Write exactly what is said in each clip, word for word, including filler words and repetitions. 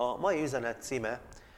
A mai üzenet címe: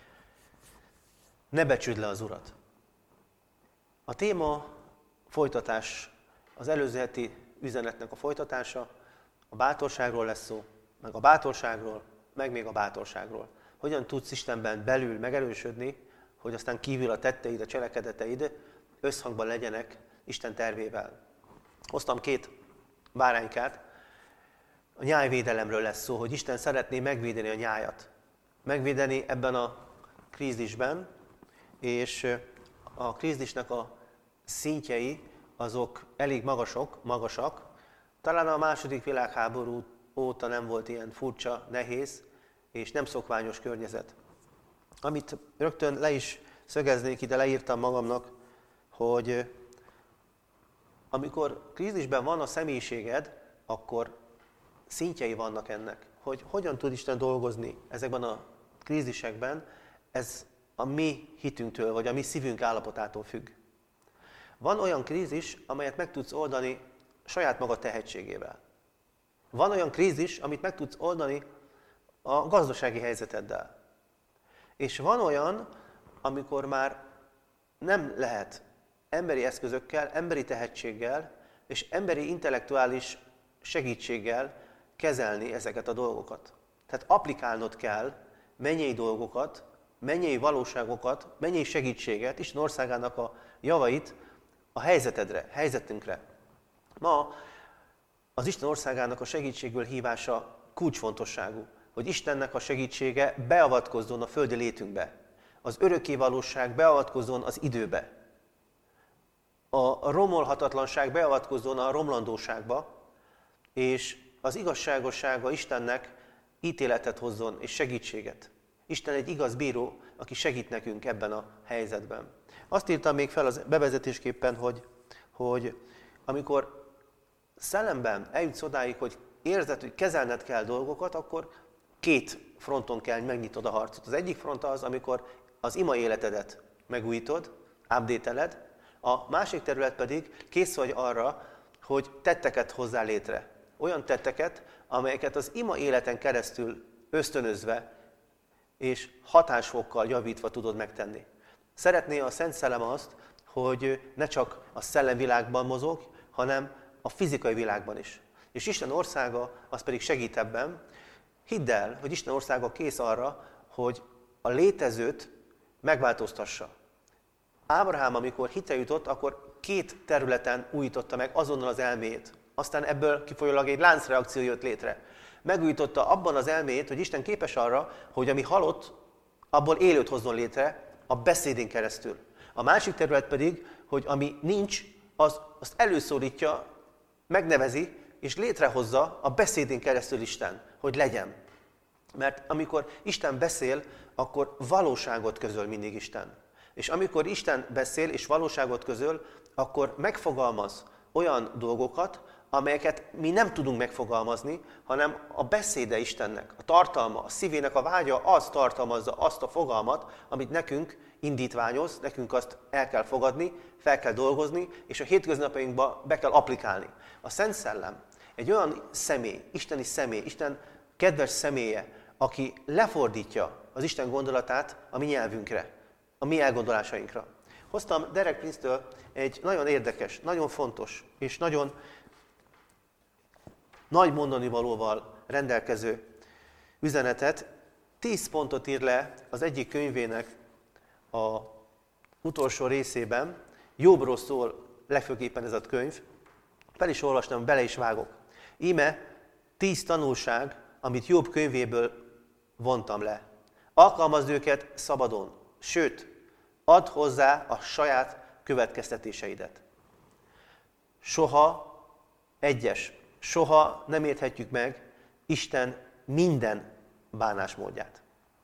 Ne becsüld le az Urat. A téma folytatás, az előző heti üzenetnek a folytatása, a bátorságról lesz szó, meg a bátorságról, meg még a bátorságról. Hogyan tudsz Istenben belül megerősödni, hogy aztán kívül a tetteid, a cselekedeteid összhangban legyenek Isten tervével. Hoztam két báránykát. A nyájvédelemről lesz szó, hogy Isten szeretné megvédeni a nyájat. Megvédeni ebben a krízisben, és a krízisnek a szintjei azok elég magasok, magasak. Talán a második világháború óta nem volt ilyen furcsa, nehéz és nem szokványos környezet. Amit rögtön le is szögeznék, ide leírtam magamnak, hogy amikor krízisben van a személyiséged, akkor szintjei vannak ennek. Hogy hogyan tud Isten dolgozni ezekben a krízisekben, ez a mi hitünktől, vagy a mi szívünk állapotától függ. Van olyan krízis, amelyet meg tudsz oldani saját maga tehetségével. Van olyan krízis, amit meg tudsz oldani a gazdasági helyzeteddel. És van olyan, amikor már nem lehet emberi eszközökkel, emberi tehetséggel és emberi intellektuális segítséggel kezelni ezeket a dolgokat. Tehát applikálnod kell mennyei dolgokat, mennyei valóságokat, mennyei segítséget, Isten országának a javait a helyzetedre, helyzetünkre. Ma az Isten országának a segítségből hívása kulcsfontosságú, hogy Istennek a segítsége beavatkozzon a földi létünkbe, az örökké valóság beavatkozzon az időbe, a romolhatatlanság beavatkozzon a romlandóságba, és az igazságossága Istennek ítéletet hozzon és segítséget. Isten egy igaz bíró, aki segít nekünk ebben a helyzetben. Azt írtam még fel az bevezetésképpen, hogy, hogy amikor szellemben eljutsz odáig, hogy érzed, hogy kezelned kell dolgokat, akkor két fronton kell megnyitod a harcot. Az egyik front az, amikor az ima életedet megújítod, update-eled, a másik terület pedig kész vagy arra, hogy tetteket hozzál létre. Olyan tetteket, amelyeket az ima életen keresztül ösztönözve és hatásfokkal javítva tudod megtenni. Szeretné a Szent Szellem azt, hogy ne csak a szellemvilágban mozog, hanem a fizikai világban is. És Isten országa az pedig segít ebben. Hidd el, hogy Isten országa kész arra, hogy a létezőt megváltoztassa. Ábrahám, amikor hitre jutott, akkor két területen újította meg azonnal az elméjét. Aztán ebből kifolyólag egy láncreakció jött létre. Megújította abban az elméjét, hogy Isten képes arra, hogy ami halott, abból élőt hozzon létre a beszédén keresztül. A másik terület pedig, hogy ami nincs, az, azt előszólítja, megnevezi, és létrehozza a beszédén keresztül Isten, hogy legyen. Mert amikor Isten beszél, akkor valóságot közöl mindig Isten. És amikor Isten beszél és valóságot közöl, akkor megfogalmaz olyan dolgokat, amelyeket mi nem tudunk megfogalmazni, hanem a beszéde Istennek, a tartalma, a szívének a vágya az tartalmazza azt a fogalmat, amit nekünk indítványoz, nekünk azt el kell fogadni, fel kell dolgozni, és a hétköznapjainkba be kell applikálni. A Szent Szellem egy olyan személy, isteni személy, Isten kedves személye, aki lefordítja az Isten gondolatát a mi nyelvünkre, a mi elgondolásainkra. Hoztam Derek Prince-től egy nagyon érdekes, nagyon fontos és nagyon nagy mondani valóval rendelkező üzenetet. Tíz pontot ír le az egyik könyvének a utolsó részében. Jobbról szól legfőképpen ez a könyv. Fel is olvastam, bele is vágok. Íme tíz tanulság, amit Jobb könyvéből vontam le. Alkalmazd őket szabadon, sőt, add hozzá a saját következtetéseidet. Soha, egyes, soha nem érthetjük meg Isten minden bánásmódját.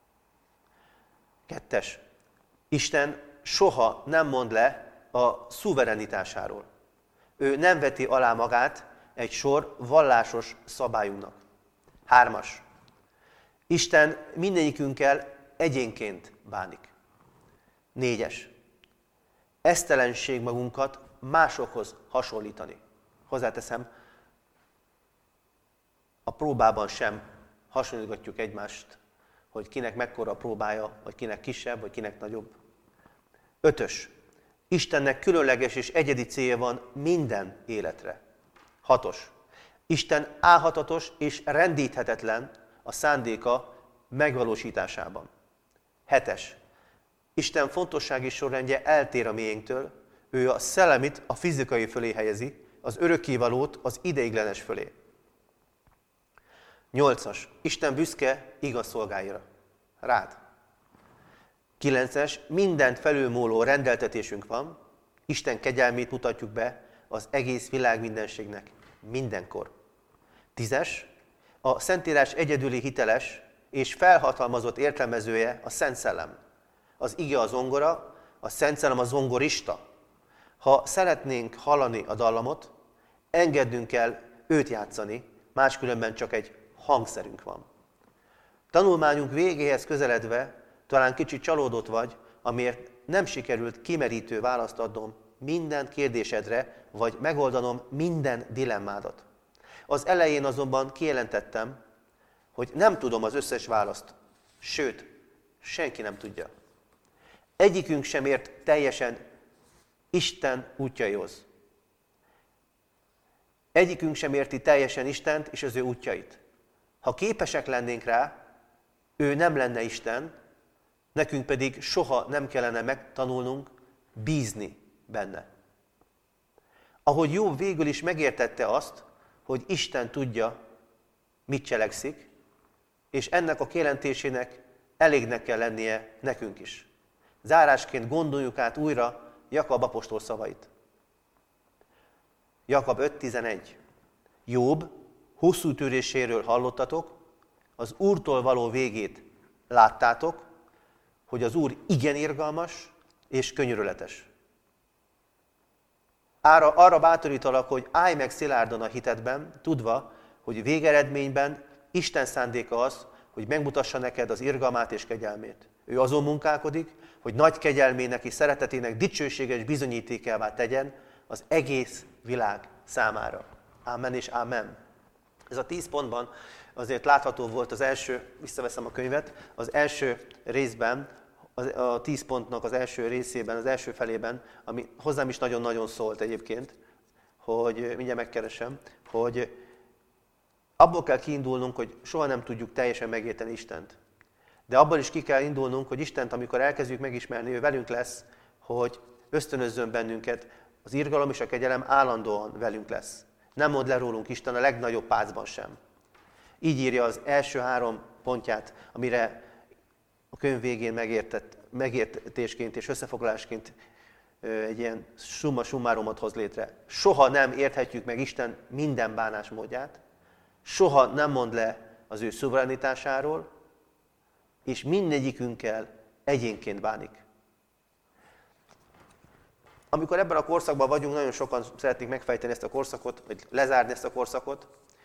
Kettes, Isten soha nem mond le a szuverenitásáról. Ő nem veti alá magát egy sor vallásos szabályunknak. Hármas, Isten mindegyikünkkel egyénként bánik. Négyes, esztelenség magunkat másokhoz hasonlítani. Hozzáteszem, a próbában sem hasonlítgatjuk egymást hogy kinek mekkora a próbája, vagy kinek kisebb, vagy kinek nagyobb. Ötös. Istennek különleges és egyedi célja van minden életre. Hatos. Isten álhatatos és rendíthetetlen a szándéka megvalósításában. Hetes. Isten fontossági sorrendje eltér a miénktől, ő a szellemit a fizikai fölé helyezi, az örökkévalót az ideiglenes fölé. Nyolcas. Isten büszke igaz szolgáira. Rád. Kilences. Mindent felülmúló rendeltetésünk van, Isten kegyelmét mutatjuk be az egész világ mindenségnek, mindenkor. Tízes. A Szentírás egyedüli hiteles és felhatalmazott értelmezője a Szent Szellem. Az ige a zongora, a Szent Szellem a zongorista. Ha szeretnénk hallani a dallamot, engednünk el őt játszani, máskülönben csak egy hangszerünk van. Tanulmányunk végéhez közeledve talán kicsit csalódott vagy, amiért nem sikerült kimerítő választ adnom minden kérdésedre, vagy megoldanom minden dilemmádat. Az elején azonban kijelentettem, hogy nem tudom az összes választ, sőt, senki nem tudja. Egyikünk sem ért teljesen Isten útjaihoz. Egyikünk sem érti teljesen Istent és az ő útjait. Ha képesek lennénk rá, ő nem lenne Isten, nekünk pedig soha nem kellene megtanulnunk bízni benne. Ahogy Jobb végül is megértette azt, hogy Isten tudja, mit cselekszik, és ennek a kijelentésének elégnek kell lennie nekünk is. Zárásként gondoljuk át újra Jakab apostol szavait. Jakab öt tizenegy. Jobb hosszú töréséről hallottatok, az Úrtól való végét láttátok, hogy az Úr igen irgalmas és könyörületes. Arra, arra bátorítalak, hogy állj meg szilárdan a hitedben, tudva, hogy végeredményben Isten szándéka az, hogy megmutassa neked az irgalmát és kegyelmét. Ő azon munkálkodik, hogy nagy kegyelmének és szeretetének dicsőséges bizonyítékává tegyen az egész világ számára. Ámen és ámen. Ez a tíz pontban azért látható volt az első, visszaveszem a könyvet, az első részben, a tíz pontnak az első részében, az első felében, ami hozzám is nagyon-nagyon szólt egyébként, hogy mindjárt megkeresem, hogy abból kell kiindulnunk, hogy soha nem tudjuk teljesen megérteni Istent. De abból is ki kell indulnunk, hogy Istent, amikor elkezdjük megismerni, ő velünk lesz, hogy ösztönözzön bennünket, az irgalom és a kegyelem állandóan velünk lesz. Nem mond le rólunk Isten a legnagyobb pácban sem. Így írja az első három pontját, amire a könyv végén megértett, megértésként és összefoglalásként egy ilyen summa summárumot hoz létre. Soha nem érthetjük meg Isten minden bánásmódját, soha nem mond le az ő szuverenitásáról, és mindegyikünkkel egyénként bánik. Amikor ebben a korszakban vagyunk, nagyon sokan szeretnék megfejteni ezt a korszakot, vagy lezárni ezt a korszakot,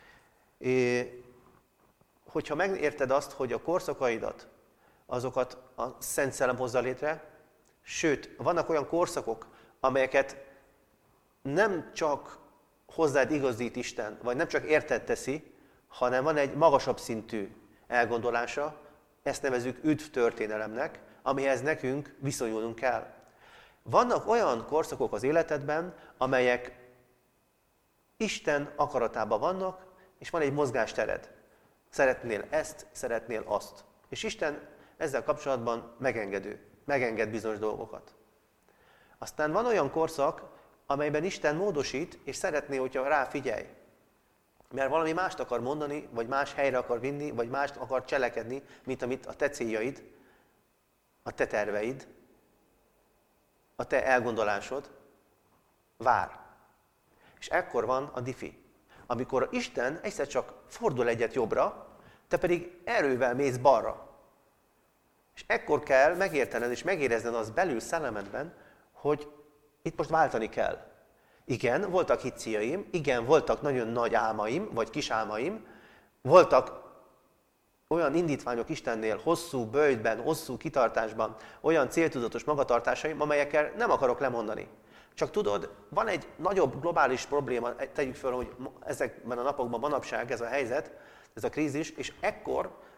hogyha megérted azt, hogy a korszakaidat, azokat a Szent Szellem hozza létre, sőt, vannak olyan korszakok, amelyeket nem csak hozzád igazít Isten, vagy nem csak érted teszi, hanem van egy magasabb szintű elgondolása, ezt nevezzük üdv történelemnek, amihez nekünk viszonyulnunk kell. Vannak olyan korszakok az életedben, amelyek Isten akaratában vannak, és van egy mozgástered. Szeretnél ezt, szeretnél azt. És Isten ezzel kapcsolatban megengedő, megenged bizonyos dolgokat. Aztán van olyan korszak, amelyben Isten módosít, és szeretné, hogyha rá figyelj. Mert valami mást akar mondani, vagy más helyre akar vinni, vagy mást akar cselekedni, mint amit a te céljaid, a te terveid, a te elgondolásod vár. És ekkor van a diffi. Amikor Isten egyszer csak fordul egyet jobbra, te pedig erővel mész balra. És ekkor kell megértened és megérezned az belül szellemedben, hogy itt most váltani kell. Igen, voltak hitcéljaim, igen, voltak nagyon nagy álmaim, vagy kis álmaim, voltak olyan indítványok Istennél, hosszú böjtben, hosszú kitartásban, olyan céltudatos magatartásaim, amelyekkel nem akarok lemondani. Csak tudod, van egy nagyobb globális probléma, tegyük föl, hogy ezekben a napokban manapság ez a helyzet, ez a krízis, és ekkor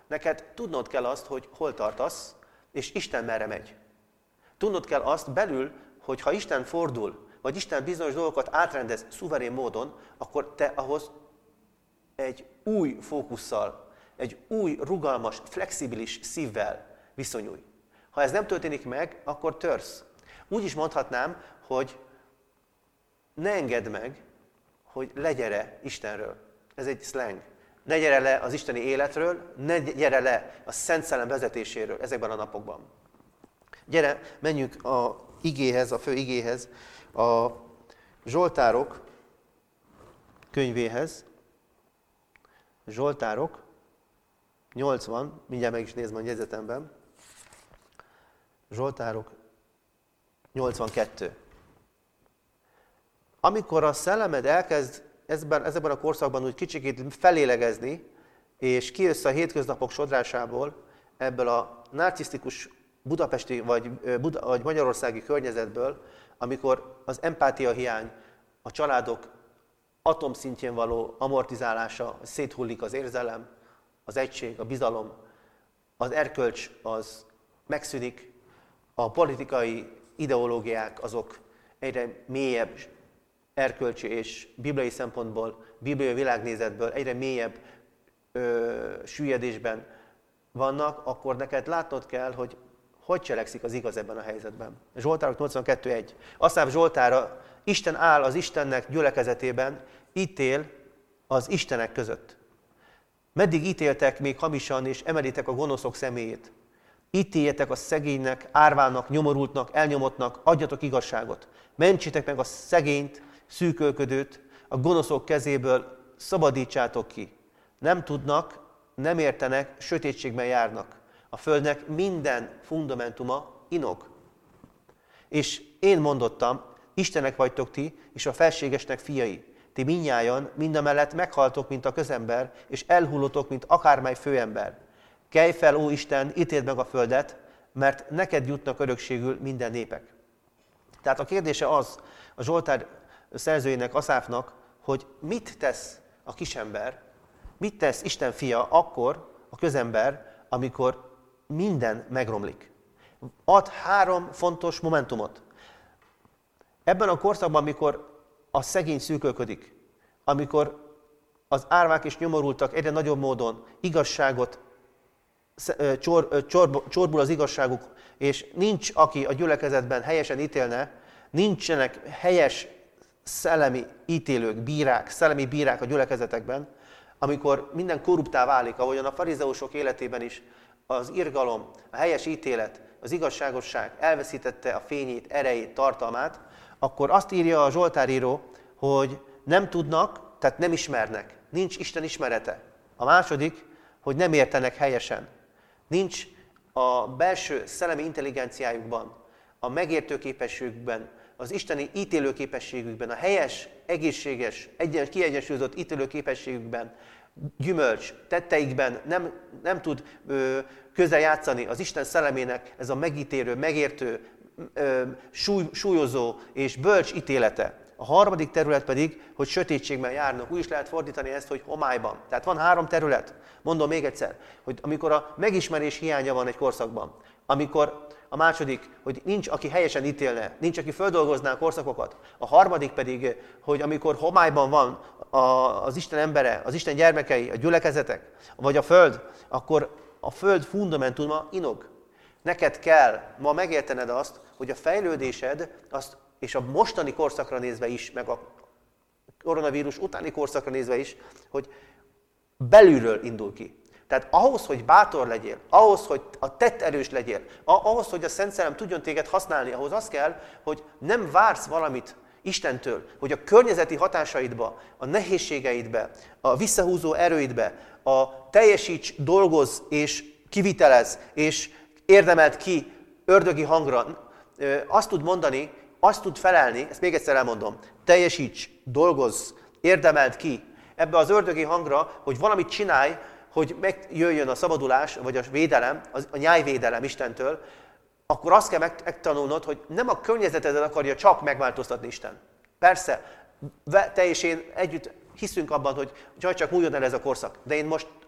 neked tudnod kell azt, hogy hol tartasz, és Isten merre megy. Tudnod kell azt belül, hogy ha Isten fordul, vagy Isten bizonyos dolgokat átrendez szuverén módon, akkor te ahhoz egy új fókusszal, egy új, rugalmas, flexibilis szívvel viszonyulj. Ha ez nem történik meg, akkor törsz. Úgy is mondhatnám, hogy ne engedd meg, hogy legyere Istenről. Ez egy slang. Ne gyere le az isteni életről, ne gyere le a Szent Szellem vezetéséről ezekben a napokban. Gyere, menjünk a igéhez, a fő igéhez, a Zsoltárok könyvéhez. Zsoltárok nyolcvan, mindjárt meg is nézem a jegyzetemben. Zsoltárok nyolcvankettő. Amikor a szellemed elkezd ezben, ezekben a korszakban úgy kicsikét felélegezni, és kijössz a hétköznapok sodrásából, ebből a narcisztikus budapesti vagy, Buda, vagy magyarországi környezetből, amikor az empátia hiány, a családok atomszintjén való amortizálása, széthullik az érzelem, az egység, a bizalom, az erkölcs az megszűnik, a politikai ideológiák azok egyre mélyebb erkölcsi és bibliai szempontból, bibliai világnézetből egyre mélyebb ö, süllyedésben vannak, akkor neked látnod kell, hogy hogy cselekszik az igaz ebben a helyzetben. Zsoltárok nyolcvankettő egy. Aszáp Zsoltára, Isten áll az Istennek gyülekezetében, ítél az istenek között. Meddig ítéltek még hamisan, és emelitek a gonoszok személyét? Ítéljetek a szegénynek, árvának, nyomorultnak, elnyomottnak, adjatok igazságot. Mentsétek meg a szegényt, szűkölködőt, a gonoszok kezéből szabadítsátok ki. Nem tudnak, nem értenek, sötétségben járnak. A földnek minden fundamentuma inog. És én mondottam, Istenek vagytok ti, és a felségesnek fiai. Ti mindnyájan mindamellett meghaltok, mint a közember, és elhullotok, mint akármely főember. Kelj fel, ó Isten, ítéld meg a földet, mert neked jutnak örökségül minden népek. Tehát a kérdése az a Zsoltár szerzőjének, Aszávnak, hogy mit tesz a kisember, mit tesz Isten fia akkor, a közember, amikor minden megromlik. Ad három fontos momentumot. Ebben a korszakban, amikor a szegény szűkölködik, amikor az árvák és nyomorultak egyre nagyobb módon igazságot, csor, csor, csorbul az igazságuk, és nincs, aki a gyülekezetben helyesen ítélne, nincsenek helyes szellemi ítélők, bírák, szellemi bírák a gyülekezetekben, amikor minden korruptá válik, ahogyan a farizeusok életében is az irgalom, a helyes ítélet, az igazságosság elveszítette a fényét, erejét, tartalmát, akkor azt írja a Zsoltáríró, hogy nem tudnak, tehát nem ismernek, nincs Isten ismerete. A második, hogy nem értenek helyesen. Nincs a belső szellemi intelligenciájukban, a megértő képességükben, az isteni ítélőképességükben, a helyes, egészséges, egyen, kiegyensúlyozott ítélőképességükben, gyümölcs, tetteikben nem, nem tud ö, közel játszani az Isten szellemének ez a megítélő, megértő, ö, súly, súlyozó és bölcs ítélete. A harmadik terület pedig, hogy sötétségben járnak. Úgy is lehet fordítani ezt, hogy homályban. Tehát van három terület. Mondom még egyszer, hogy amikor a megismerés hiánya van egy korszakban, amikor a második, hogy nincs, aki helyesen ítélne, nincs, aki földolgozná a korszakokat. A harmadik pedig, hogy amikor homályban van az Isten embere, az Isten gyermekei, a gyülekezetek, vagy a föld, akkor a föld fundamentuma inog. Neked kell ma megértened azt, hogy a fejlődésed, azt, és a mostani korszakra nézve is, meg a koronavírus utáni korszakra nézve is, hogy belülről indul ki. Tehát ahhoz, hogy bátor legyél, ahhoz, hogy a tett erős legyél, ahhoz, hogy a Szent Szellem tudjon téged használni, ahhoz az kell, hogy nem vársz valamit Istentől, hogy a környezeti hatásaidba, a nehézségeidbe, a visszahúzó erőidbe, a teljesíts, dolgozz és kivitelez, és érdemelt ki ördögi hangra, azt tud mondani, azt tud felelni, ezt még egyszer elmondom, teljesíts, dolgozz, érdemelt ki ebbe az ördögi hangra, hogy valamit csinálj, hogy megjöjjön a szabadulás, vagy a védelem, a nyájvédelem Istentől, akkor azt kell megtanulnod, hogy nem a környezetedet akarja csak megváltoztatni Isten. Persze, te és én együtt hiszünk abban, hogy csak múljon el ez a korszak. De én most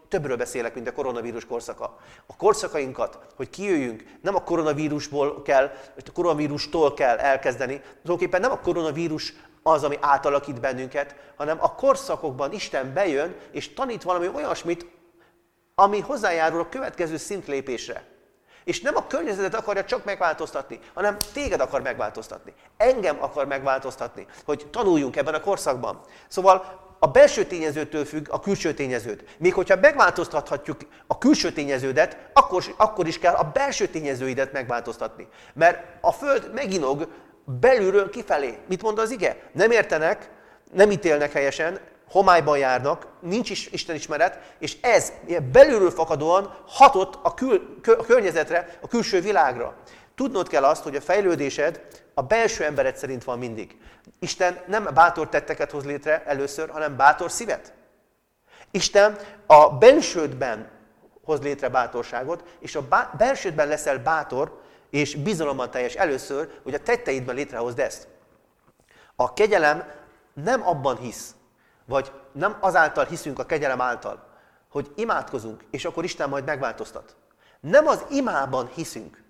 többről beszélek, mint a koronavírus korszaka. A korszakainkat, hogy kijöjjünk, nem a koronavírusból kell, a koronavírustól kell elkezdeni. Tulajdonképpen nem a koronavírus az, ami átalakít bennünket, hanem a korszakokban Isten bejön, és tanít valami olyasmit, ami hozzájárul a következő szintlépésre. És nem a környezetet akarja csak megváltoztatni, hanem téged akar megváltoztatni. Engem akar megváltoztatni, hogy tanuljunk ebben a korszakban. Szóval a belső tényezőtől függ a külső tényezőt. Még hogyha megváltoztathatjuk a külső tényeződet, akkor, akkor is kell a belső tényezőidet megváltoztatni. Mert a Föld meginog belülről kifelé. Mit mond az ige? Nem értenek, nem ítélnek helyesen, homályban járnak, nincs is istenismeret, és ez belülről fakadóan hatott a, kül, a környezetre, a külső világra. Tudnod kell azt, hogy a fejlődésed a belső embered szerint van mindig. Isten nem bátor tetteket hoz létre először, hanem bátor szívet. Isten a bensődben hoz létre bátorságot, és a bá- belsődben leszel bátor és bizalommal teljes először, hogy a tetteidben létrehozd ezt. A kegyelem nem abban hisz, vagy nem azáltal hiszünk a kegyelem által, hogy imádkozunk, és akkor Isten majd megváltoztat. Nem az imában hiszünk,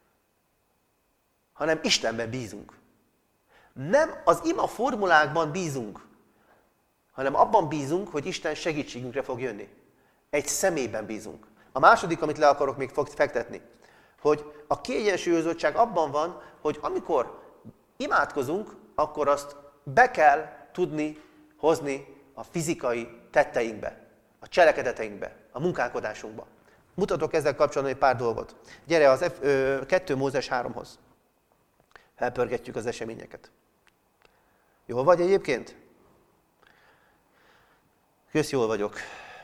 hanem Istenben bízunk. Nem az ima formulákban bízunk, hanem abban bízunk, hogy Isten segítségünkre fog jönni. Egy személyben bízunk. A második, amit le akarok még fektetni, hogy a kiegyensúlyozottság abban van, hogy amikor imádkozunk, akkor azt be kell tudni hozni a fizikai tetteinkbe, a cselekedeteinkbe, a munkálkodásunkba. Mutatok ezzel kapcsolatban egy pár dolgot. Gyere az kettő Mózes háromhoz. Elpörgetjük az eseményeket. Jól vagy egyébként? Kösz, jól vagyok.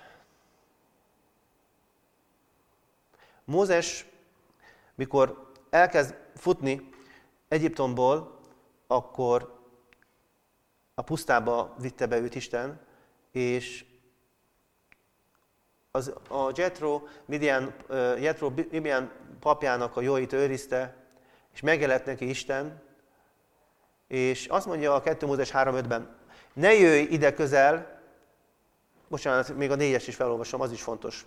Mózes, mikor elkezd futni Egyiptomból, akkor a pusztába vitte be őt Isten, és az, a Jetro, Midian, Jetro Midian papjának a jóit őrizte, és megjelent neki Isten, és azt mondja a kettő Mózes három ötben, ne jöjj ide közel, bocsánat, még a négyes is felolvasom, az is fontos.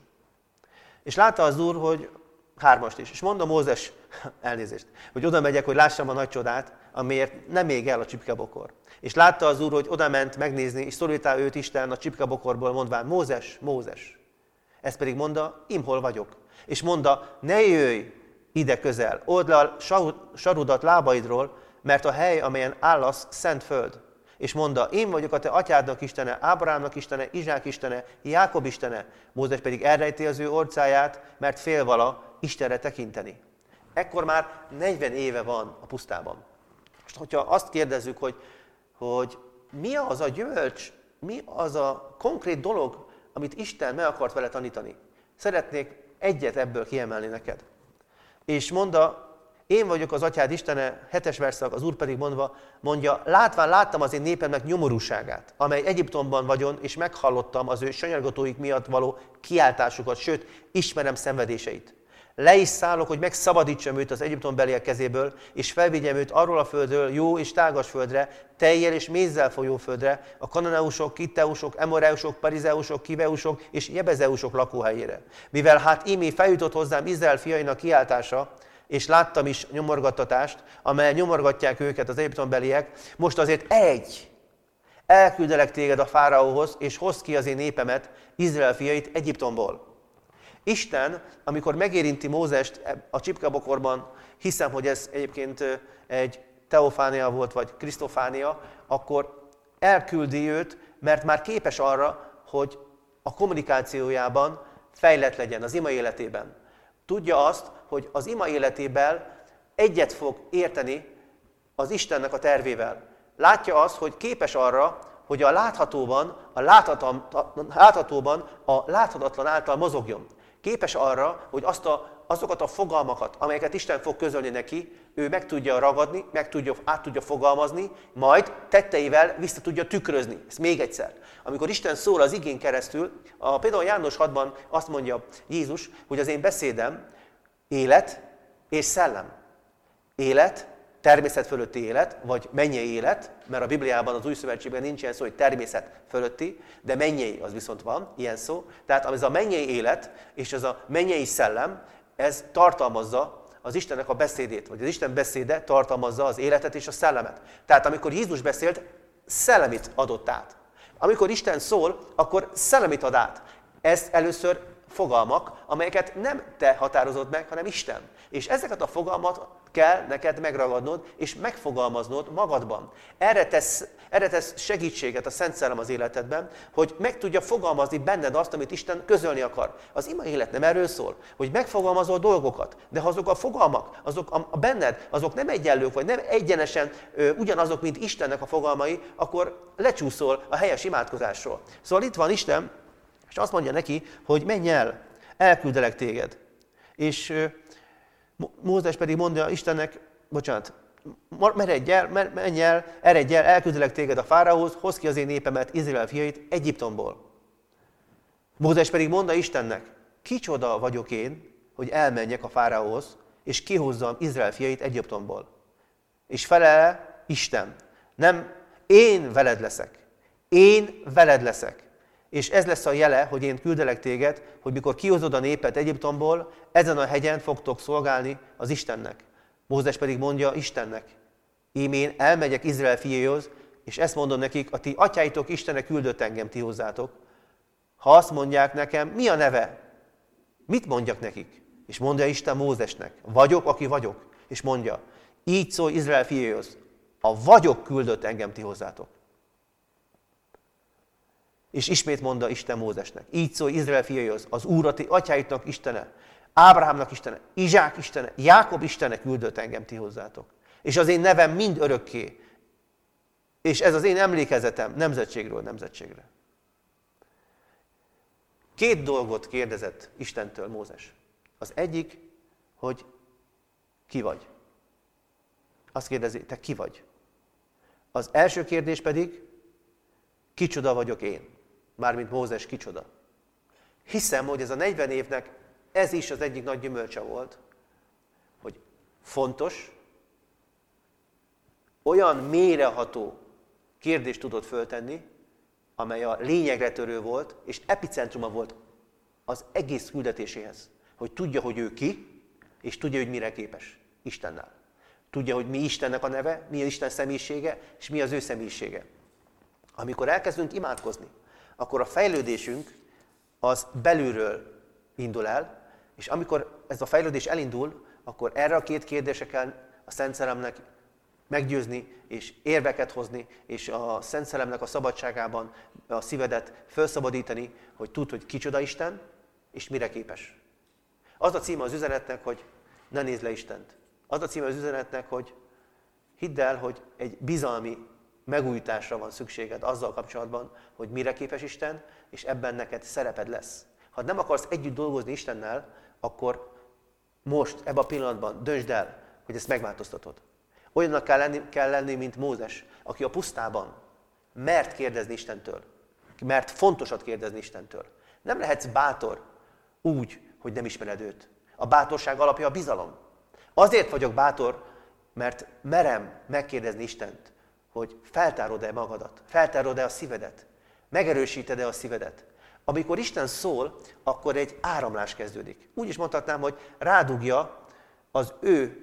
És látta az Úr, hogy hármast is, és mondta Mózes, elnézést, hogy oda megyek, hogy lássam a nagy csodát, amiért nem ég el a csipkebokor. És látta az Úr, hogy oda ment megnézni, és szólítá őt Isten a csipkebokorból, mondván, Mózes, Mózes. Ez pedig mondta, im hol vagyok. És mondta, ne jöjj ide közel, old le a sarudat lábaidról, mert a hely, amelyen állasz, szent föld. És mondta, én vagyok a te atyádnak Istene, Ábrahámnak Istene, Izsák Istene, Jákob Istene. Mózes pedig elrejti az ő orcáját, mert fél vala Istenre tekinteni. Ekkor már negyven éve van a pusztában. Most, hogyha azt kérdezzük, hogy, hogy mi az a gyümölcs, mi az a konkrét dolog, amit Isten meg akart vele tanítani. Szeretnék egyet ebből kiemelni neked. És mondta, én vagyok az atyád Istene, hetes verszak, az Úr pedig mondva, mondja, látván láttam az én népemnek nyomorúságát, amely Egyiptomban vagyon, és meghallottam az ő sanyargatóik miatt való kiáltásukat, sőt, ismerem szenvedéseit. Le is szállok, hogy megszabadítsam őt az egyiptombeliek kezéből, és felvigyem őt arról a földről, jó és tágas földre, tejjel és mézzel folyó földre, a kananeusok, kitteusok, emoreusok, parizeusok, kiveusok és jebezeusok lakóhelyére. Mivel hát ímé feljutott hozzám Izrael fiainak kiáltása, és láttam is nyomorgattatást, amely nyomorgatják őket az egyiptombeliek, most azért egy, elküldelek téged a fáraóhoz, és hozd ki az én népemet, Izrael fiait Egyiptomból. Isten, amikor megérinti Mózest a csipkebokorban, hiszem, hogy ez egyébként egy teofánia volt, vagy krisztofánia, akkor elküldi őt, mert már képes arra, hogy a kommunikációjában fejlett legyen, az ima életében. Tudja azt, hogy az ima életében egyet fog érteni az Istennek a tervével. Látja azt, hogy képes arra, hogy a láthatóban, a láthatóban a láthatatlan által mozogjon. Képes arra, hogy azt a, azokat a fogalmakat, amelyeket Isten fog közölni neki, ő meg tudja ragadni, meg tudja, át tudja fogalmazni, majd tetteivel vissza tudja tükrözni. Ez még egyszer. Amikor Isten szól az igén keresztül, a, például János hatban azt mondja Jézus, hogy az én beszédem élet és szellem. Élet természet fölötti élet, vagy mennyei élet, mert a Bibliában, az Új Szövetségben nincs ilyen szó, hogy természet fölötti, de mennyei az viszont van, ilyen szó. Tehát ez a mennyei élet és ez a mennyei szellem, ez tartalmazza az Istennek a beszédét, vagy az Isten beszéde tartalmazza az életet és a szellemet. Tehát amikor Jézus beszélt, szellemit adott át. Amikor Isten szól, akkor szellemit ad át. Ez először fogalmak, amelyeket nem te határozod meg, hanem Isten. És ezeket a fogalmat kell neked megragadnod, és megfogalmaznod magadban. Erre tesz, erre tesz segítséget a Szent Szellem az életedben, hogy meg tudja fogalmazni benned azt, amit Isten közölni akar. Az ima élet nem erről szól, hogy megfogalmazol dolgokat, de ha azok a fogalmak, azok a, a benned, azok nem egyenlők, vagy nem egyenesen ö, ugyanazok, mint Istennek a fogalmai, akkor lecsúszol a helyes imádkozásról. Szóval itt van Isten, és azt mondja neki, hogy menj el, elküldelek téged. És Mózes pedig mondja Istennek, bocsánat, meredj el, menj el, eredj el, elküldelek téged a fáraóhoz, hozd ki az én népemet, Izrael fiait Egyiptomból. Mózes pedig mondja Istennek, kicsoda vagyok én, hogy elmenjek a fáraóhoz, és kihozzam Izrael fiait Egyiptomból. És felele Isten, nem, én veled leszek, én veled leszek. És ez lesz a jele, hogy én küldelek téged, hogy mikor kihozod a népet Egyiptomból, ezen a hegyen fogtok szolgálni az Istennek. Mózes pedig mondja Istennek, ím én elmegyek Izrael fiaihoz, és ezt mondom nekik, a ti atyáitok Istene küldött engem ti hozzátok. Ha azt mondják nekem, mi a neve? Mit mondjak nekik? És mondja Isten Mózesnek, vagyok, aki vagyok. És mondja, így szólj Izrael fiaihoz, a vagyok küldött engem ti hozzátok. És ismét mondta Isten Mózesnek, így szólj Izrael fiaihoz, az Úr a ti atyáitnak Istene, Ábrahámnak Istene, Izsák Istene, Jákob Istene küldött engem ti hozzátok. És az én nevem mind örökké. És ez az én emlékezetem nemzetségről nemzetségre. Két dolgot kérdezett Istentől Mózes. Az egyik, hogy ki vagy. Azt kérdezi, te ki vagy? Az első kérdés pedig, kicsoda vagyok én. Mármint Mózes kicsoda. Hiszem, hogy ez a negyven évnek ez is az egyik nagy gyümölcse volt, hogy fontos, olyan mélyreható kérdést tudott föltenni, amely a lényegre törő volt, és epicentruma volt az egész küldetéséhez. Hogy tudja, hogy ő ki, és tudja, hogy mire képes Istennel. Tudja, hogy mi Istennek a neve, mi az Isten személyisége, és mi az ő személyisége. Amikor elkezdünk imádkozni, akkor a fejlődésünk az belülről indul el, és amikor ez a fejlődés elindul, akkor erre a két kérdésre kell a Szent Szellemnek meggyőzni, és érveket hozni, és a Szent Szellemnek a szabadságában a szívedet felszabadítani, hogy tudd, hogy kicsoda Isten, és mire képes. Az a címe az üzenetnek, hogy ne nézd le Istent. Az a címe az üzenetnek, hogy hidd el, hogy egy bizalmi megújításra van szükséged azzal kapcsolatban, hogy mire képes Isten, és ebben neked szereped lesz. Ha nem akarsz együtt dolgozni Istennel, akkor most, ebben a pillanatban döntsd el, hogy ezt megváltoztatod. Olyannak kell lenni, kell lenni, mint Mózes, aki a pusztában mert kérdezni Istentől. Mert fontosat kérdezni Istentől. Nem lehetsz bátor úgy, hogy nem ismered őt. A bátorság alapja a bizalom. Azért vagyok bátor, mert merem megkérdezni Istent, hogy feltárod-e magadat, feltárod-e a szívedet, megerősíted-e a szívedet. Amikor Isten szól, akkor egy áramlás kezdődik. Úgy is mondhatnám, hogy rádugja az ő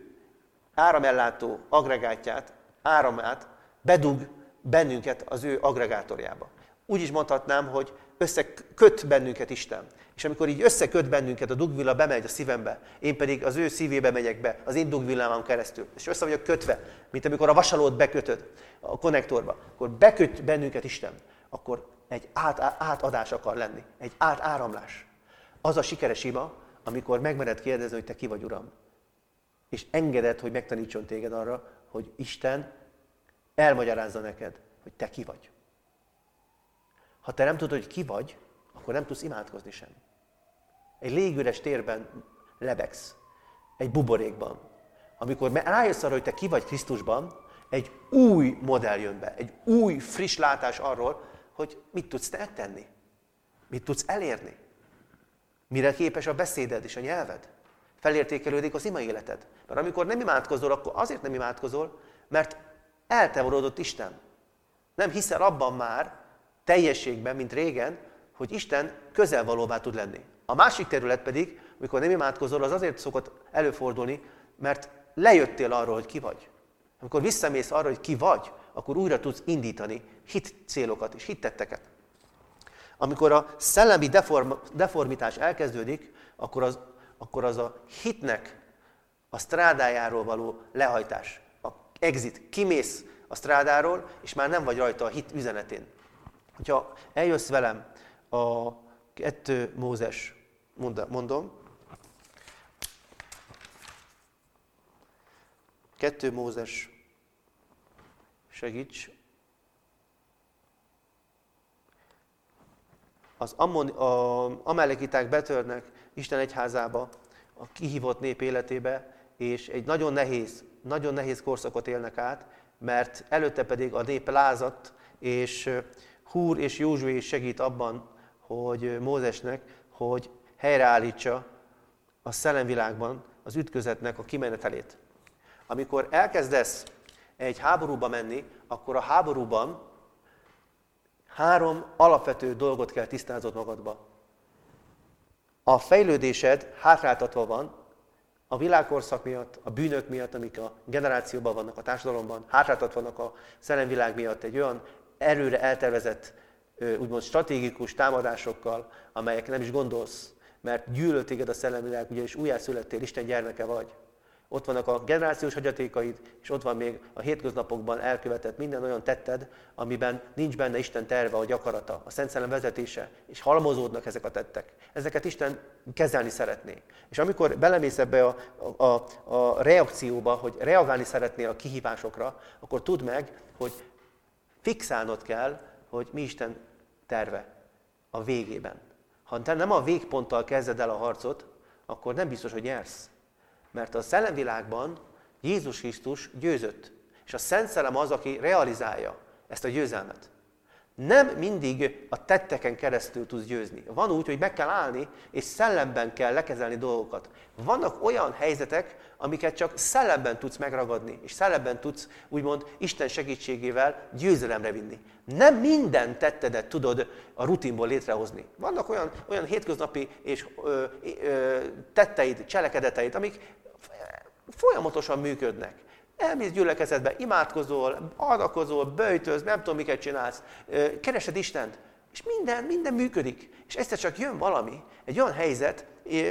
áramellátó agregátját, áramát, bedug bennünket az ő agregátorjába. Úgy is mondhatnám, hogy összeköt bennünket Isten. És amikor így összeköt bennünket, a dugvilla bemegy a szívembe, én pedig az ő szívébe megyek be, az én dugvillámon keresztül. És össze vagyok kötve, mint amikor a vasalót bekötöd a konnektorba. Akkor beköt bennünket Isten, akkor egy át, átadás akar lenni, egy átáramlás. Az a sikeres ima, amikor megmered kérdezni, hogy te ki vagy, Uram. És engeded, hogy megtanítson téged arra, hogy Isten elmagyarázza neked, hogy te ki vagy. Ha te nem tudod, hogy ki vagy, akkor nem tudsz imádkozni sem. Egy légüres térben lebegsz, egy buborékban. Amikor rájössz arra, hogy te ki vagy Krisztusban, egy új modell jön be, egy új, friss látás arról, hogy mit tudsz te tenni, mit tudsz elérni, mire képes a beszéded és a nyelved. felértékelődik az ima életed. Mert amikor nem imádkozol, akkor azért nem imádkozol, mert eltávolodott Isten. Nem hiszel abban már teljességben, mint régen, hogy Isten közelvalóvá tud lenni. A másik terület pedig, amikor nem imádkozol, az azért szokott előfordulni, mert lejöttél arról, hogy ki vagy. Amikor visszamész arra, hogy ki vagy, akkor újra tudsz indítani hit célokat és hittetteket. Amikor a szellemi deform, deformitás elkezdődik, akkor az, akkor az a hitnek a strádájáról való lehajtás. A exit, kimész a strádáról, és már nem vagy rajta a hit üzenetén. Hogyha eljössz velem a kettő Mózes, mondom, kettő Mózes, segíts. Az amalekiták betörnek Isten egyházába, a kihívott nép életébe, és egy nagyon nehéz, nagyon nehéz korszakot élnek át, mert előtte pedig a nép lázadt, és Húr és Józsué segít abban, hogy Mózesnek, hogy helyreállítsa a szellemvilágban az ütközetnek a kimenetelét. Amikor elkezdesz egy háborúba menni, akkor a háborúban három alapvető dolgot kell tisztáznod magadba. A fejlődésed hátráltatva van, a világkorszak miatt, a bűnök miatt, amik a generációban vannak a társadalomban, hátráltatva vannak a szellemvilág miatt egy olyan erőre eltervezett, úgymond stratégikus támadásokkal, amelyek nem is gondolsz, mert gyűlölt téged a szellemvilág, ugyanis újjászülettél, Isten gyermeke vagy. Ott vannak a generációs hagyatékaid, és ott van még a hétköznapokban elkövetett minden olyan tetted, amiben nincs benne Isten terve, vagy akarata, a Szent Szellem vezetése, és halmozódnak ezek a tettek. Ezeket Isten kezelni szeretné. És amikor belemész ebbe a, a, a reakcióba, hogy reagálni szeretnél a kihívásokra, akkor tudd meg, hogy fixálnod kell, hogy mi Isten terve a végében. Ha te nem a végponttal kezded el a harcot, akkor nem biztos, hogy nyersz. Mert a szellemvilágban Jézus Krisztus győzött. És a Szent Szellem az, aki realizálja ezt a győzelmet. Nem mindig a tetteken keresztül tudsz győzni. Van úgy, hogy meg kell állni, és szellemben kell lekezelni dolgokat. Vannak olyan helyzetek, amiket csak szellemben tudsz megragadni, és szellemben tudsz, úgymond, Isten segítségével győzelemre vinni. Nem minden tettedet tudod a rutinból létrehozni. Vannak olyan, olyan hétköznapi és ö, ö, tetteid, cselekedeteid, amik folyamatosan működnek. Elmész gyülekezetbe, imádkozol, adakozol, böjtölsz, nem tudom, miket csinálsz, keresed Istent, és minden, minden működik. És egyszer csak jön valami, egy olyan helyzet,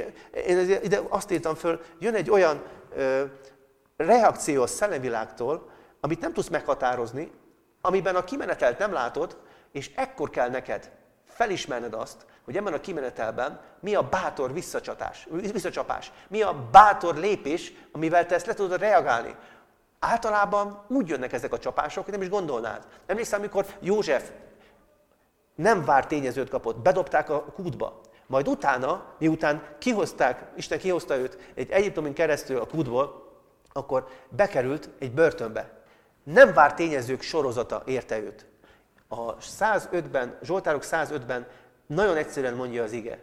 én ide azt írtam föl, jön egy olyan ö, reakció a szellemvilágtól, amit nem tudsz meghatározni, amiben a kimenetelt nem látod, és ekkor kell neked felismerned azt, hogy ebben a kimenetelben mi a bátor visszacsatás, visszacsapás, mi a bátor lépés, amivel te ezt le tudod reagálni. Általában úgy jönnek ezek a csapások, hogy nem is gondolnád. Emlékszel, amikor József nem vár tényezőt kapott, bedobták a kútba, majd utána, miután kihozták, Isten kihozta őt egy egyiptomin keresztül a kútból, akkor bekerült egy börtönbe. Nem vár tényezők sorozata érte őt. A százötben, Zsoltárok százötben nagyon egyszerűen mondja az ige.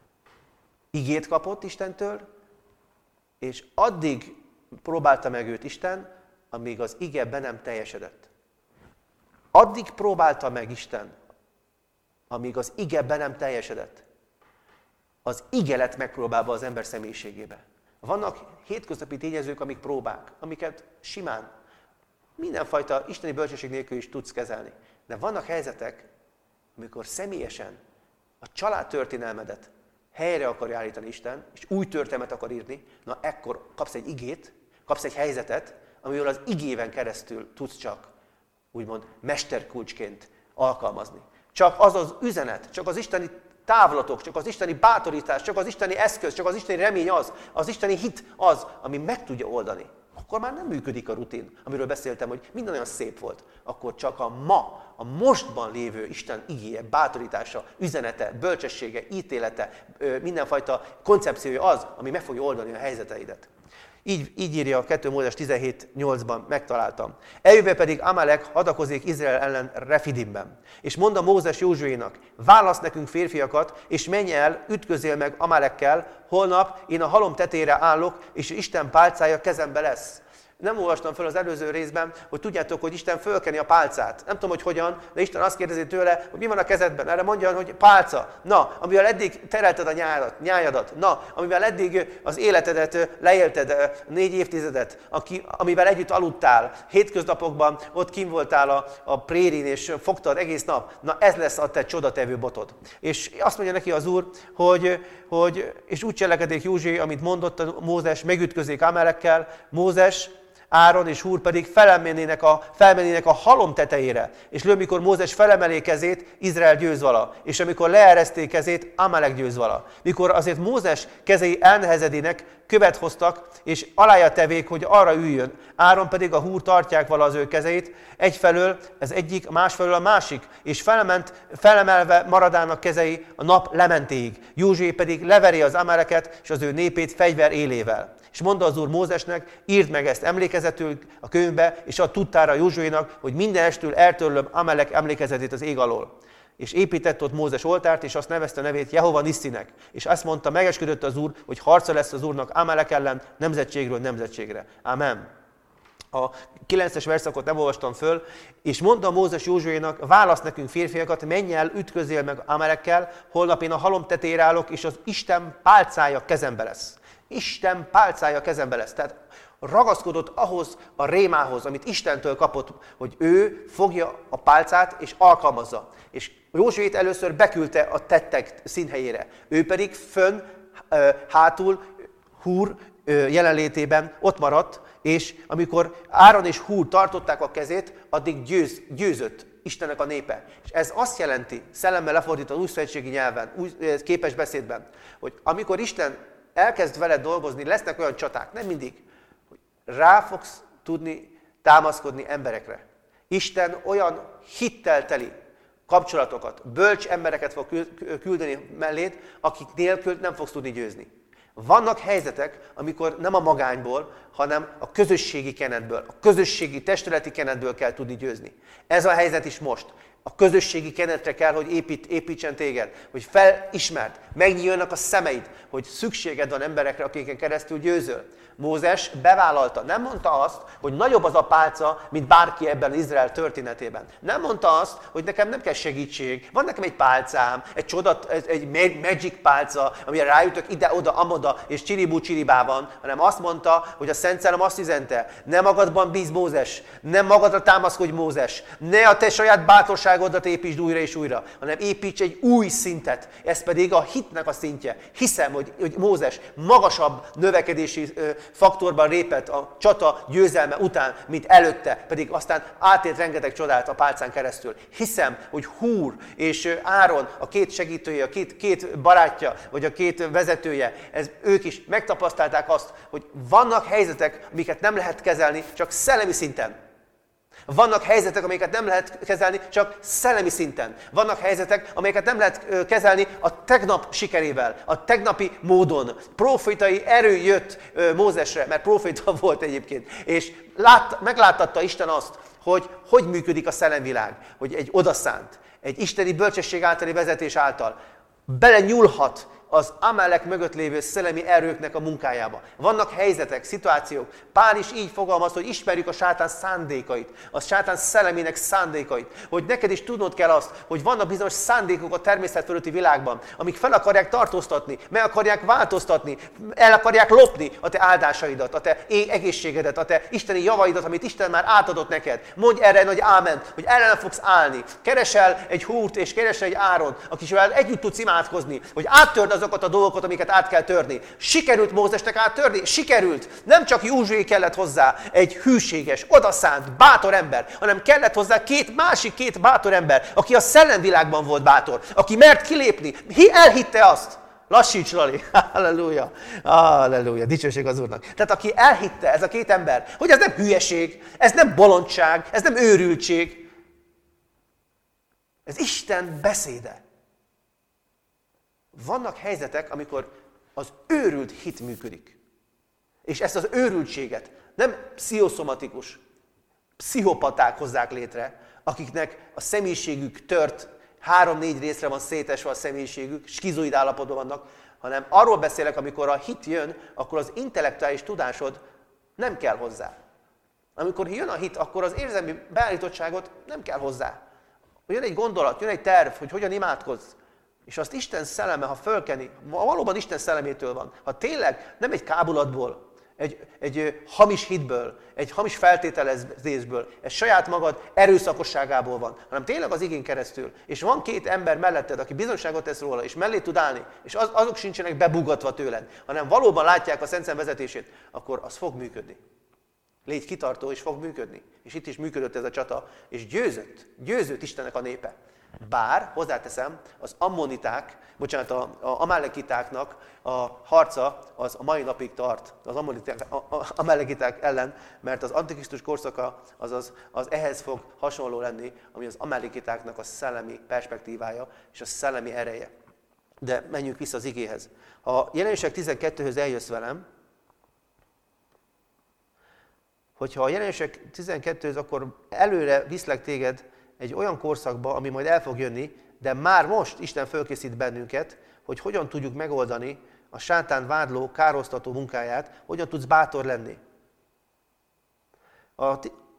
Igét kapott Istentől, és addig próbálta meg őt Isten, amíg az ige be nem teljesedett. Addig próbálta meg Isten, amíg az ige be nem teljesedett. Az ige lett megpróbálva az ember személyiségébe. Vannak hétköznapi tényezők, amik próbák, amiket simán, mindenfajta isteni bölcsesség nélkül is tudsz kezelni. De vannak helyzetek, amikor személyesen a családtörténelmedet helyre akarja állítani Isten, és új történetet akar írni, na ekkor kapsz egy igét, kapsz egy helyzetet, amivel az igéven keresztül tudsz csak, úgymond, mesterkulcsként alkalmazni. Csak az az üzenet, csak az isteni távlatok, csak az isteni bátorítás, csak az isteni eszköz, csak az isteni remény az, az isteni hit az, ami meg tudja oldani. Akkor már nem működik a rutin, amiről beszéltem, hogy minden olyan szép volt. Akkor csak a ma, a mostban lévő Isten igéje, bátorítása, üzenete, bölcsessége, ítélete, mindenfajta koncepciója az, ami meg fogja oldani a helyzeteidet. Így, így írja a kettő Mózes tizenhét nyolcban, megtaláltam. Eljövve pedig Amalek hadakozik Izrael ellen Refidimben. És mondta Mózes Józsuénak, válasz nekünk férfiakat, és menj el, ütközél meg Amalekkel, holnap én a halom tetére állok, és Isten pálcája kezembe lesz. Nem olvastam fel az előző részben, hogy tudjátok, hogy Isten fölkeni a pálcát. Nem tudom, hogy hogyan, de Isten azt kérdezi tőle, hogy mi van a kezedben. Erre mondja, hogy pálca. Na, amivel eddig terelted a nyájadat, nyájadat. Na, amivel eddig az életedet leélted, négy évtizedet, aki, amivel együtt aludtál, hétköznapokban ott kim voltál a, a prérin, és fogtad egész nap. Na, ez lesz a te csodatevő botod. És azt mondja neki az Úr, hogy, hogy és úgy cselekedik Józsué, amit mondott Mózes, megütközik Amalekkel. Mózes, Áron és Húr pedig felmennének a, felmennének a halom tetejére. És lő, amikor Mózes felemelé kezét, Izrael győz vala. És amikor leereszték kezét, Amalek győz vala. Mikor azért Mózes kezei elnehezedének, követ hoztak, és alája tevék, hogy arra üljön. Áron pedig a Húr tartják vala az ő kezeit, egyfelől ez egyik, másfelől a másik, és felement, felemelve maradának kezei a nap lementéig. Józsué pedig leveri az Amaleket és az ő népét fegyver élével. És mondta az Úr Mózesnek, írd meg ezt emlékezetül a könyvbe, és add tudtára Józsuénak, hogy minden estől eltörlöm Amalek emlékezetét az ég alól. És épített ott Mózes oltárt, és azt nevezte nevét Jehova Nisztinek. És azt mondta, megesküdött az Úr, hogy harca lesz az Úrnak Amalek ellen nemzetségről nemzetségre. Amen. A kilences verszakot nem olvastam föl, és mondta Mózes Józsuénak, válasz nekünk férfiakat, menj el, ütközél meg Amalekkel, holnap én a halom tetejére állok, és az Isten pálcája kezembe lesz. Isten pálcája kezembe lesz. Tehát ragaszkodott ahhoz a rémához, amit Istentől kapott, hogy ő fogja a pálcát és alkalmazza. És Józsuét először beküldte a tettek színhelyére. Ő pedig fönn, hátul, Húr jelenlétében ott maradt, és amikor Áron és Húr tartották a kezét, addig győz, győzött Istennek a népe. És ez azt jelenti, szellemmel lefordítva új szövetségi nyelven, új képes beszédben, hogy amikor Isten elkezd veled dolgozni, lesznek olyan csaták, nem mindig, hogy rá fogsz tudni támaszkodni emberekre. Isten olyan hittel teli kapcsolatokat, bölcs embereket fog küldeni melléd, akik nélkül nem fogsz tudni győzni. Vannak helyzetek, amikor nem a magányból, hanem a közösségi kenetből, a közösségi testületi kenetből kell tudni győzni. Ez a helyzet is most. A közösségi kenetre kell, hogy épít, építsen téged, hogy felismerd, megnyíljanak a szemeid, hogy szükséged van emberekre, akiken keresztül győzöl. Mózes bevállalta, nem mondta azt, hogy nagyobb az a pálca, mint bárki ebben Izrael történetében. Nem mondta azt, hogy nekem nem kell segítség, van nekem egy pálcám, egy csodat, egy magic pálca, amire rájutok ide-oda, amoda, és csiribú csiribában, hanem azt mondta, hogy a Szent Szellem azt üzente, ne magadban bíz Mózes, nem magadra támaszkodj Mózes, ne a te saját bátorságodat építsd újra és újra, hanem építs egy új szintet, ez pedig a hitnek a szintje. Hiszem, hogy, hogy Mózes magasabb növekedési faktorban lépett a csata győzelme után, mint előtte, pedig aztán átért rengeteg csodát a pálcán keresztül. Hiszem, hogy Húr és Áron, a két segítője, a két, két barátja, vagy a két vezetője, ez, ők is megtapasztalták azt, hogy vannak helyzetek, amiket nem lehet kezelni, csak szellemi szinten. Vannak helyzetek, amelyeket nem lehet kezelni, csak szellemi szinten. Vannak helyzetek, amelyeket nem lehet kezelni a tegnap sikerével, a tegnapi módon. Profétai erő jött Mózesre, mert proféta volt egyébként. És lát, megláttatta Isten azt, hogy hogy működik a szellemvilág, hogy egy odaszánt, egy isteni bölcsesség általi vezetés által belenyúlhat az Amalek mögött lévő szellemi erőknek a munkájába. Vannak helyzetek, szituációk. Pál is így fogalmaz, hogy ismerjük a sátán szándékait, a sátán szellemének szándékait. Hogy neked is tudnod kell azt, hogy vannak bizonyos szándékok a természet fölötti világban, amik fel akarják tartóztatni, meg akarják változtatni, el akarják lopni a te áldásaidat, a te egészségedet, a te isteni javaidat, amit Isten már átadott neked. Mondj erre nagy áment, hogy ellen fogsz állni. Keresel egy Húrt és keresel egy Áront, akivel együtt tudsz imádkozni, hogy áttörd azokat a dolgokat, amiket át kell törni. Sikerült Mózesnek áttörni? Sikerült. Nem csak Józsué kellett hozzá egy hűséges, odaszánt, bátor ember, hanem kellett hozzá két másik két bátor ember, aki a szellemvilágban volt bátor, aki mert kilépni, elhitte azt. Lassíts, Lali! Halleluja! Halleluja! Dicsőség az Úrnak! Tehát aki elhitte, ez a két ember, hogy ez nem hülyeség, ez nem bolondság, ez nem őrültség, ez Isten beszéde. Vannak helyzetek, amikor az őrült hit működik. És ezt az őrültséget nem pszichoszomatikus, pszichopaták hozzák létre, akiknek a személyiségük tört, három-négy részre van szétesve a személyiségük, skizoid állapotban vannak, hanem arról beszélek, amikor a hit jön, akkor az intellektuális tudásod nem kell hozzá. Amikor jön a hit, akkor az érzelmi beállítottságot nem kell hozzá. Jön egy gondolat, jön egy terv, hogy hogyan imádkozz. És azt Isten szelleme, ha fölkeni, valóban Isten szellemétől van, ha tényleg nem egy kábulatból, egy, egy hamis hitből, egy hamis feltételezésből, egy saját magad erőszakosságából van, hanem tényleg az igén keresztül. És van két ember melletted, aki bizonyságot tesz róla, és mellé tud állni, és az, azok sincsenek bebugatva tőled, hanem valóban látják a Szent Szem vezetését, akkor az fog működni. Légy kitartó, és fog működni. És itt is működött ez a csata, és győzött, győzött Istennek a népe. Bár, hozzáteszem, az ammoniták, bocsánat, a, a amalekitáknak a harca az a mai napig tart, az amalekiták ellen, mert az antikrisztus korszaka az, az, az ehhez fog hasonló lenni, ami az amalekitáknak a szellemi perspektívája és a szellemi ereje. De menjünk vissza az igéhez. Ha Jelenések tizenkettőhöz eljössz velem, hogyha a Jelenések tizenkettőhöz, akkor előre viszlek téged egy olyan korszakba, ami majd el fog jönni, de már most Isten fölkészít bennünket, hogy hogyan tudjuk megoldani a sátán vádló, károsztató munkáját, hogyan tudsz bátor lenni. A,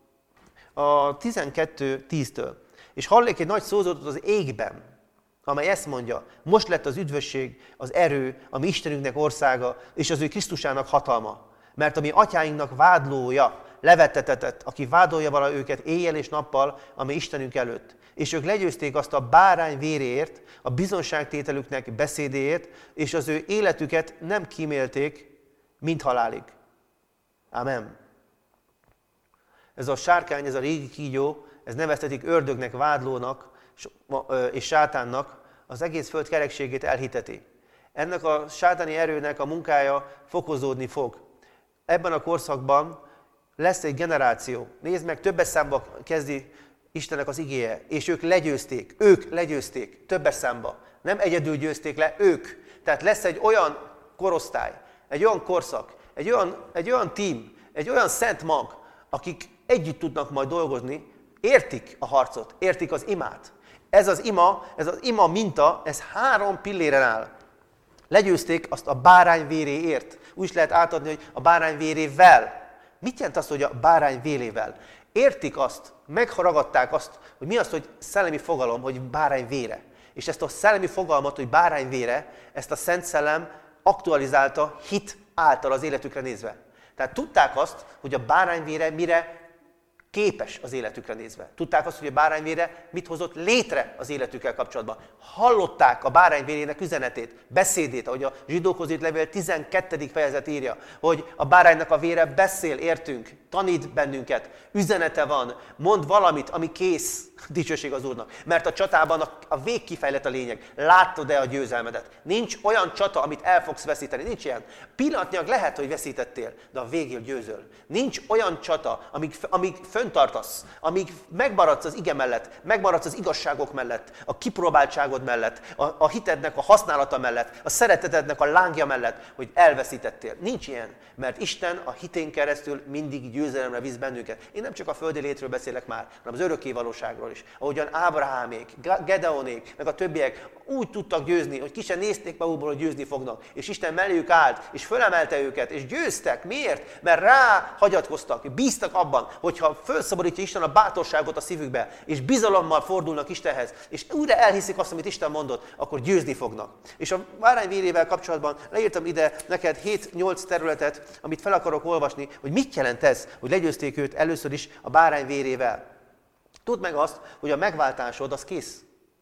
a tizenkettő tíztől. És hallék egy nagy szózatot az égben, amely ezt mondja, most lett az üdvösség, az erő, a mi Istenünknek országa, és az ő Krisztusának hatalma. Mert a mi atyáinknak vádlója levettetetett, aki vádolja vala őket éjjel és nappal, ami Istenünk előtt. És ők legyőzték azt a bárány véréért, a bizonságtételüknek beszédéért, és az ő életüket nem kímélték, mint halálig. Amen. Ez a sárkány, ez a régi kígyó, ez neveztetik ördögnek, vádlónak és sátánnak, az egész föld kerekségét elhiteti. Ennek a sátáni erőnek a munkája fokozódni fog. Ebben a korszakban lesz egy generáció. Nézd meg, többes számba kezdi Istennek az igéje, és ők legyőzték, ők legyőzték, többes számba. Nem egyedül győzték le, ők. Tehát lesz egy olyan korosztály, egy olyan korszak, egy olyan, egy olyan tím, egy olyan szent mag, akik együtt tudnak majd dolgozni, értik a harcot, értik az imát. Ez az ima, ez az ima minta, ez három pilléren áll. Legyőzték azt a bárány véréért. Úgy is lehet átadni, hogy a bárány vérével. Mit jelent az, hogy a bárány vérével? Értik azt, megragadták azt, hogy mi az, hogy szellemi fogalom, hogy bárány vére. És ezt a szellemi fogalmat, hogy bárány vére, ezt a Szent Szellem aktualizálta hit által az életükre nézve. Tehát tudták azt, hogy a bárány vére mire képes az életükre nézve. Tudták azt, hogy a bárányvére mit hozott létre az életükkel kapcsolatban. Hallották a bárányvérének üzenetét, beszédét, ahogy a Zsidókhoz írt levél tizenkettedik fejezet írja, hogy a báránynak a vére beszél, értünk, tanít bennünket, üzenete van, mond valamit, ami kész, dicsőség az Úrnak. Mert a csatában a, a végkifejlet a lényeg. Láttad-e a győzelmedet? Nincs olyan csata, amit el fogsz veszíteni. Nincs ilyen. Pillanatnyilag lehet, hogy veszítettél, de a végül győzöl. Nincs olyan csata, amíg, amíg föntartasz, amíg megmaradsz az ige mellett, megmaradsz az igazságok mellett, a kipróbáltságod mellett, a, a hitednek a használata mellett, a szeretetednek a lángja mellett, hogy elveszítettél. Nincs ilyen, mert Isten a hitén keresztül mindig győzelemre visz bennünket. Én nem csak a földi létről beszélek már, hanem az örökké valóságról is. Ahogyan Ábrahámék, Gedeonék, meg a többiek úgy tudtak győzni, hogy ki sem nézték magukból, hogy győzni fognak. És Isten melléjük állt, és fölemelte őket, és győztek. Miért? Mert rá hagyatkoztak, bíztak abban, hogyha felszabadítja Isten a bátorságot a szívükbe, és bizalommal fordulnak Istenhez, és újra elhiszik azt, amit Isten mondott, akkor győzni fognak. És a bárányvérével kapcsolatban leírtam ide neked hét-nyolc területet, amit fel akarok olvasni, hogy mit jelent ez, hogy legyőzték őt először is a bárányvérével. Tudd meg azt, hogy a megváltásod az kész.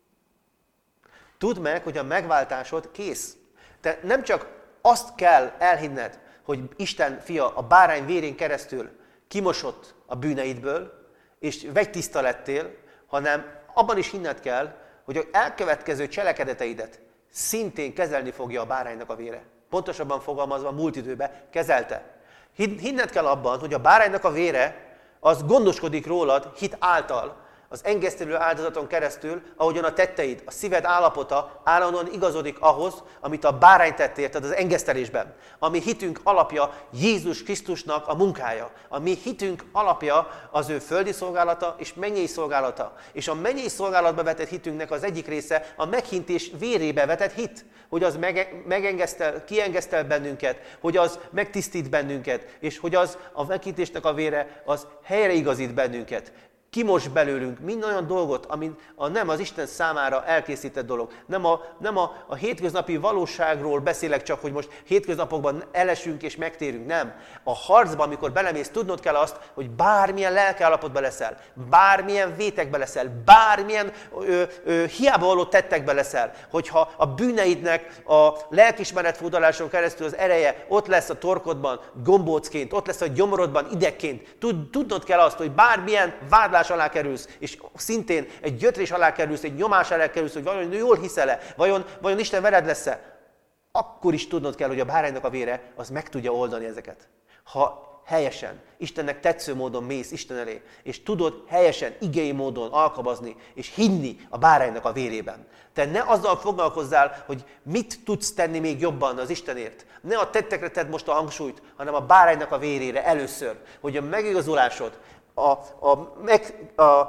Tudd meg, hogy a megváltásod kész. Te nem csak azt kell elhinned, hogy Isten fia a bárány vérén keresztül kimosott a bűneidből, és vegytiszta lettél, hanem abban is hinned kell, hogy az elkövetkező cselekedeteidet szintén kezelni fogja a báránynak a vére. Pontosabban fogalmazva, múlt időben kezelte. Hinned kell abban, hogy a báránynak a vére az gondoskodik rólad hit által, az engesztelő áldozaton keresztül, ahogyan a tetteid, a szíved állapota állandóan igazodik ahhoz, amit a bárány tett érted az engesztelésben. A mi hitünk alapja Jézus Krisztusnak a munkája. A mi hitünk alapja az ő földi szolgálata és mennyei szolgálata. És a mennyei szolgálatba vetett hitünknek az egyik része a meghintés vérébe vetett hit. Hogy az megengesztel, kiengesztel bennünket, hogy az megtisztít bennünket, és hogy az a meghintésnek a vére az helyreigazít bennünket. Kimos belőlünk mind olyan dolgot, ami a nem az Isten számára elkészített dolog. Nem, a, nem a, a hétköznapi valóságról beszélek csak, hogy most hétköznapokban elesünk és megtérünk. Nem. A harcban, amikor belemész, tudnod kell azt, hogy bármilyen lelkiállapotba leszel, bármilyen vétekbe leszel, bármilyen ö, ö, hiába való tettekbe leszel, hogyha a bűneidnek a lelkismeret fúdaláson keresztül az ereje ott lesz a torkodban, gombócként, ott lesz a gyomorodban, idegként. Tud, tudnod kell azt, hogy bármilyen vádlás alá kerülsz, és szintén egy gyötrés alá kerülsz, egy nyomás alá kerülsz, hogy vajon jól hiszel-e, vajon, vajon Isten veled lesz-e, akkor is tudnod kell, hogy a báránynak a vére az meg tudja oldani ezeket. Ha helyesen, Istennek tetsző módon mész Isten elé, és tudod helyesen, igei módon alkalmazni, és hinni a báránynak a vérében. Te ne azzal foglalkozzál, hogy mit tudsz tenni még jobban az Istenért. Ne a tettekre tedd most a hangsúlyt, hanem a báránynak a vérére először, hogy a megigazulásod, A, a, meg, a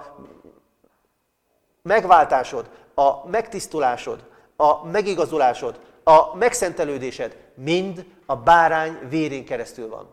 megváltásod, a megtisztulásod, a megigazulásod, a megszentelődésed mind a bárány vérén keresztül van.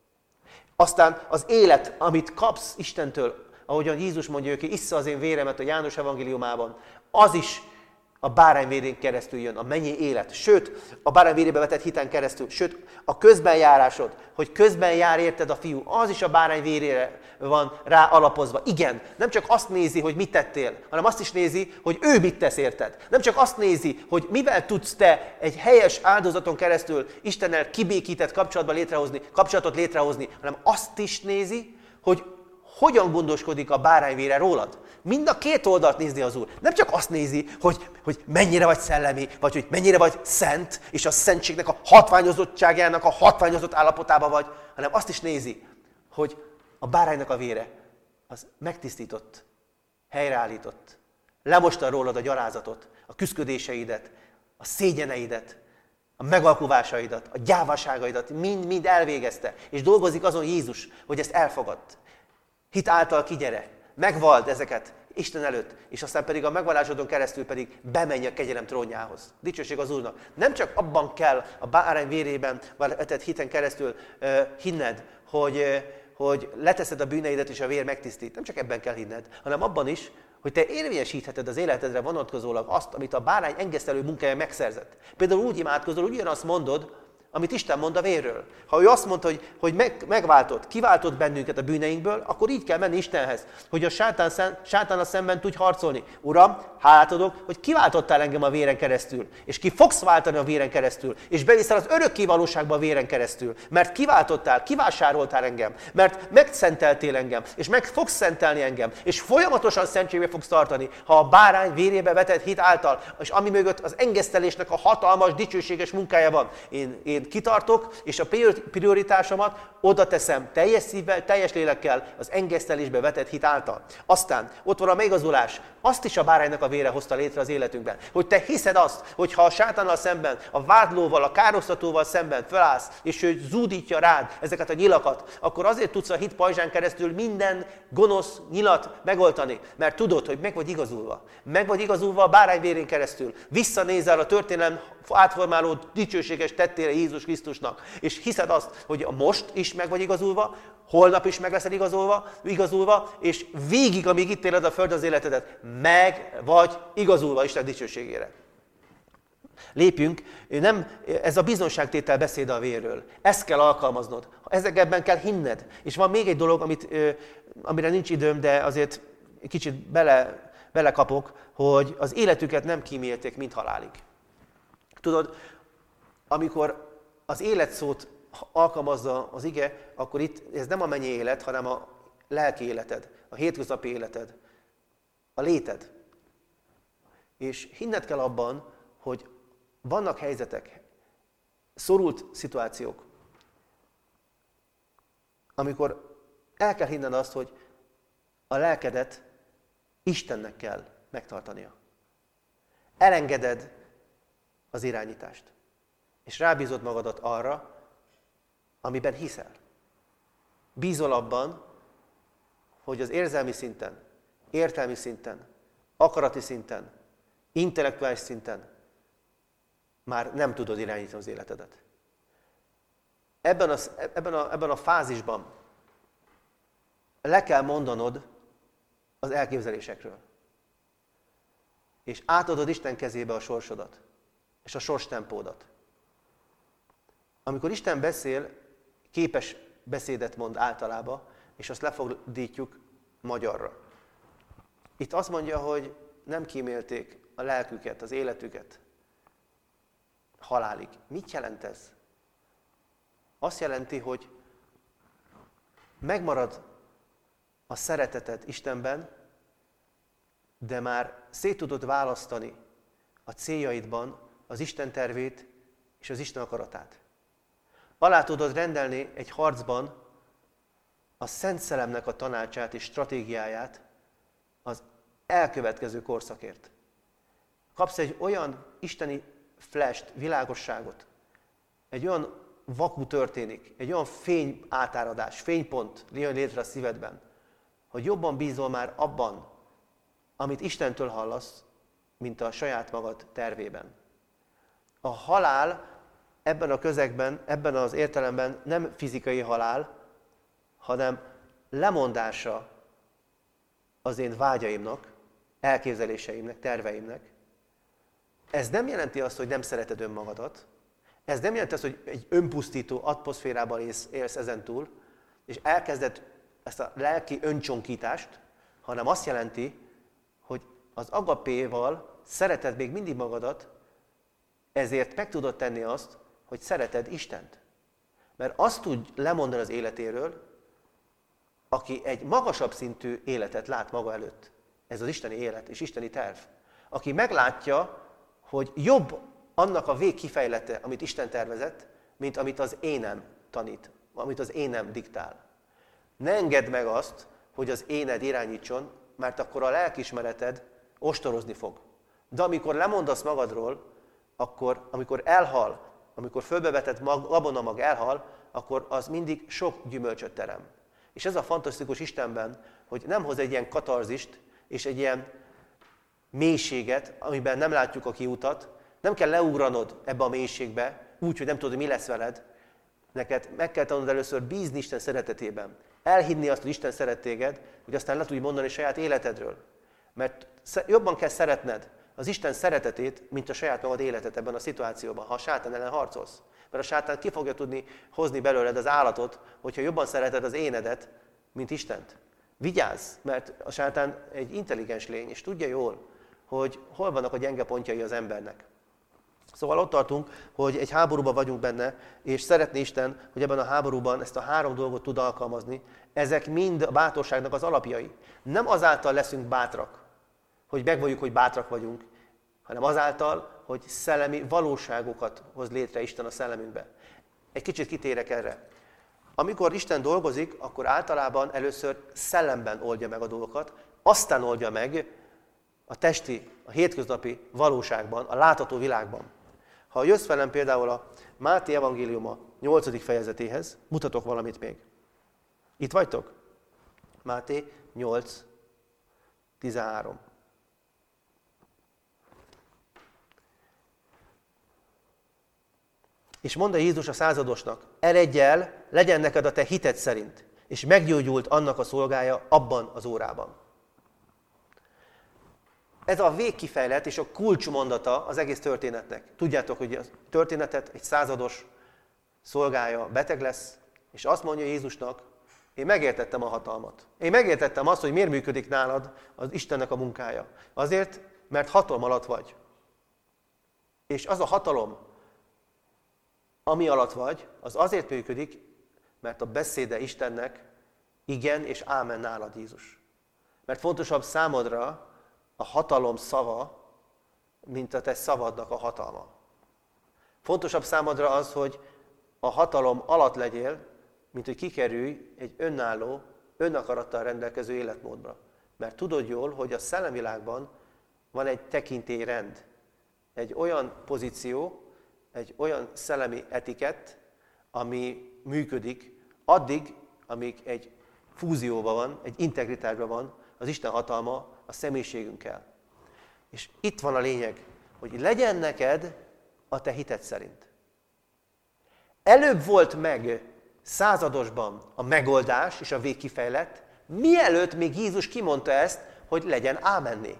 Aztán az élet, amit kapsz Istentől, ahogyan Jézus mondja, hogy issza az én véremet a János evangéliumában, az is a bárány vérén keresztül jön, a mennyi élet. Sőt, a bárány vérébe vetett hiten keresztül, sőt, a közbenjárásod, hogy közben jár érted a fiú, az is a bárány vérére van rá alapozva. Igen, nem csak azt nézi, hogy mit tettél, hanem azt is nézi, hogy ő mit tesz érted. Nem csak azt nézi, hogy mivel tudsz te egy helyes áldozaton keresztül Istennel kibékített kapcsolatban létrehozni, kapcsolatot létrehozni, hanem azt is nézi, hogy hogyan gondoskodik a bárányvére rólad. Mind a két oldalt nézni az Úr. Nem csak azt nézi, hogy, hogy mennyire vagy szellemi, vagy hogy mennyire vagy szent, és a szentségnek a hatványozottságának a hatványozott állapotában vagy, hanem azt is nézi, hogy a báránynak a vére az megtisztított, helyreállított, lemosta rólad a gyalázatot, a küszködéseidet, a szégyeneidet, a megalkuvásaidat, a gyávaságaidat, mind-mind elvégezte, és dolgozik azon Jézus, hogy ezt elfogadd. Hit által kigyere, megvald ezeket Isten előtt, és aztán pedig a megvallásodon keresztül pedig bemenj a kegyelem trónjához. Dicsőség az Úrnak. Nem csak abban kell a bárány vérében vetett hiten keresztül uh, hinned, hogy, uh, hogy leteszed a bűneidet és a vér megtisztít. Nem csak ebben kell hinned, hanem abban is, hogy te érvényesítheted az életedre vonatkozólag azt, amit a bárány engesztelő munkája megszerzett. Például úgy imádkozol, úgy ugyanazt mondod, amit Isten mond a vérről. Ha ő azt mondta, hogy, hogy meg, megváltott, kiváltott bennünket a bűneinkből, akkor így kell menni Istenhez, hogy a sátán, sátánnal szemben tudj harcolni. Uram, hálát adok, hogy kiváltottál engem a véren keresztül, és ki fogsz váltani a véren keresztül, és beviszel az örökké valóságba a véren keresztül, mert kiváltottál, kivásároltál engem, mert megszenteltél engem, és meg fogsz szentelni engem, és folyamatosan szentségbe fogsz tartani, ha a bárány vérébe vetett hit által, és ami mögött az engesztelésnek a hatalmas, dicsőséges munkája van. Én, én kitartok, és a prioritásomat oda teszem teljes szívvel, teljes lélekkel az engesztelésbe vetett hit által. Aztán ott van a megigazulás, azt is a báránynak a vére hozta létre az életünkben. Hogy te hiszed azt, hogy ha a sátánnal szemben, a vádlóval, a károsztatóval szemben fölállsz, és ő zúdítja rád ezeket a nyilakat, akkor azért tudsz a hit pajzsán keresztül minden gonosz nyilat megoldani, mert tudod, hogy meg vagy igazulva. Meg vagy igazulva a bárány vérén keresztül. Visszanézel a történelem átformáló dicsőséges tettére Jézus Krisztusnak, és hiszed azt, hogy most is meg vagy igazulva, holnap is meg leszel igazolva, igazulva, és végig, amíg itt éled a föld az életedet, meg vagy igazulva Isten dicsőségére. Lépjünk, nem, ez a bizonságtétel beszéd a vérről. Ezt kell alkalmaznod. Ezekben kell hinned. És van még egy dolog, amit, amire nincs időm, de azért kicsit bele, belekapok, hogy az életüket nem kímélték, mint halálig. Tudod, amikor az életszót alkalmazza az ige, akkor itt ez nem a mennyi élet, hanem a lelki életed, a hétköznapi életed, a léted. És hinned kell abban, hogy vannak helyzetek, szorult szituációk, amikor el kell hinned azt, hogy a lelkedet Istennek kell megtartania. Elengeded az irányítást, és rábízod magadat arra, amiben hiszel. Bízol abban, hogy az érzelmi szinten, értelmi szinten, akarati szinten, intellektuális szinten már nem tudod irányítani az életedet. Ebben a, ebben a, ebben a fázisban le kell mondanod az elképzelésekről. És átadod Isten kezébe a sorsodat, és a sorstempódat. Amikor Isten beszél, képes beszédet mond általában, és azt lefordítjuk magyarra. Itt azt mondja, hogy nem kímélték a lelküket, az életüket halálig. Mit jelent ez? Azt jelenti, hogy megmarad a szereteted Istenben, de már szét tudod választani a céljaidban az Isten tervét és az Isten akaratát. Alá tudod rendelni egy harcban a Szent Szellemnek a tanácsát és stratégiáját az elkövetkező korszakért. Kapsz egy olyan isteni flash-t, világosságot, egy olyan vakú történik, egy olyan fény átáradás, fénypont jön létre a szívedben, hogy jobban bízol már abban, amit Istentől hallasz, mint a saját magad tervében. A halál ebben a közegben, ebben az értelemben nem fizikai halál, hanem lemondása az én vágyaimnak, elképzeléseimnek, terveimnek. Ez nem jelenti azt, hogy nem szereted önmagadat, ez nem jelenti azt, hogy egy önpusztító atmoszférában élsz, élsz ezentúl, és elkezded ezt a lelki öncsonkítást, hanem azt jelenti, hogy az agapéval szereted még mindig magadat, ezért meg tudod tenni azt, hogy szereted Istent. Mert azt tud lemondani az életéről, aki egy magasabb szintű életet lát maga előtt. Ez az isteni élet és isteni terv. Aki meglátja, hogy jobb annak a végkifejlete, amit Isten tervezett, mint amit az énem tanít, amit az énem diktál. Ne engedd meg azt, hogy az éned irányítson, mert akkor a lelkiismereted ostorozni fog. De amikor lemondasz magadról, akkor, amikor elhal, amikor fölbevetett mag, gabonamag elhal, akkor az mindig sok gyümölcsöt terem. És ez a fantasztikus Istenben, hogy nem hoz egy ilyen katarzist, és egy ilyen mélységet, amiben nem látjuk a kiutat, nem kell leugranod ebbe a mélységbe, úgy, hogy nem tudod, mi lesz veled. Neked meg kell tanulnod először bízni Isten szeretetében. Elhinni azt, hogy Isten szeret téged, hogy aztán le tudj mondani a saját életedről. Mert jobban kell szeretned az Isten szeretetét, mint a saját magad életet ebben a szituációban, ha a sátán ellen harcolsz. Mert a sátán ki fogja tudni hozni belőled az állatot, hogyha jobban szereted az énedet, mint Istent. Vigyázz, mert a sátán egy intelligens lény, és tudja jól, hogy hol vannak a gyenge pontjai az embernek. Szóval ott tartunk, hogy egy háborúban vagyunk benne, és szeretné Isten, hogy ebben a háborúban ezt a három dolgot tud alkalmazni. Ezek mind a bátorságnak az alapjai. Nem azáltal leszünk bátrak, hogy megvalljuk, hogy bátrak vagyunk, hanem azáltal, hogy szellemi valóságokat hoz létre Isten a szellemünkbe. Egy kicsit kitérek erre. Amikor Isten dolgozik, akkor általában először szellemben oldja meg a dolgokat, aztán oldja meg a testi, a hétköznapi valóságban, a látható világban. Ha jössz velem például a Máté evangéliuma nyolcadik fejezetéhez, mutatok valamit még. Itt vagytok? Máté nyolc tizenhárom. És mondta Jézus a századosnak, eredj el, legyen neked a te hited szerint, és meggyógyult annak a szolgája abban az órában. Ez a végkifejlet és a kulcsmondata az egész történetnek. Tudjátok, hogy a történetet egy százados szolgája beteg lesz, és azt mondja Jézusnak, én megértettem a hatalmat. Én megértettem azt, hogy miért működik nálad az Istennek a munkája. Azért, mert hatalom alatt vagy. És az a hatalom, ami alatt vagy, az azért működik, mert a beszéde Istennek igen és ámen nálad, Jézus. Mert fontosabb számodra a hatalom szava, mint a te szavadnak a hatalma. Fontosabb számodra az, hogy a hatalom alatt legyél, mint hogy kikerülj egy önálló, önakarattal rendelkező életmódba. Mert tudod jól, hogy a szellemvilágban van egy tekintélyrend, egy olyan pozíció, egy olyan szellemi etikett, ami működik addig, amíg egy fúzióban van, egy integritásban van az Isten hatalma a személyiségünkkel. És itt van a lényeg, hogy legyen neked a te hited szerint. Előbb volt meg századosban a megoldás és a végkifejlet, mielőtt még Jézus kimondta ezt, hogy legyen ámenné.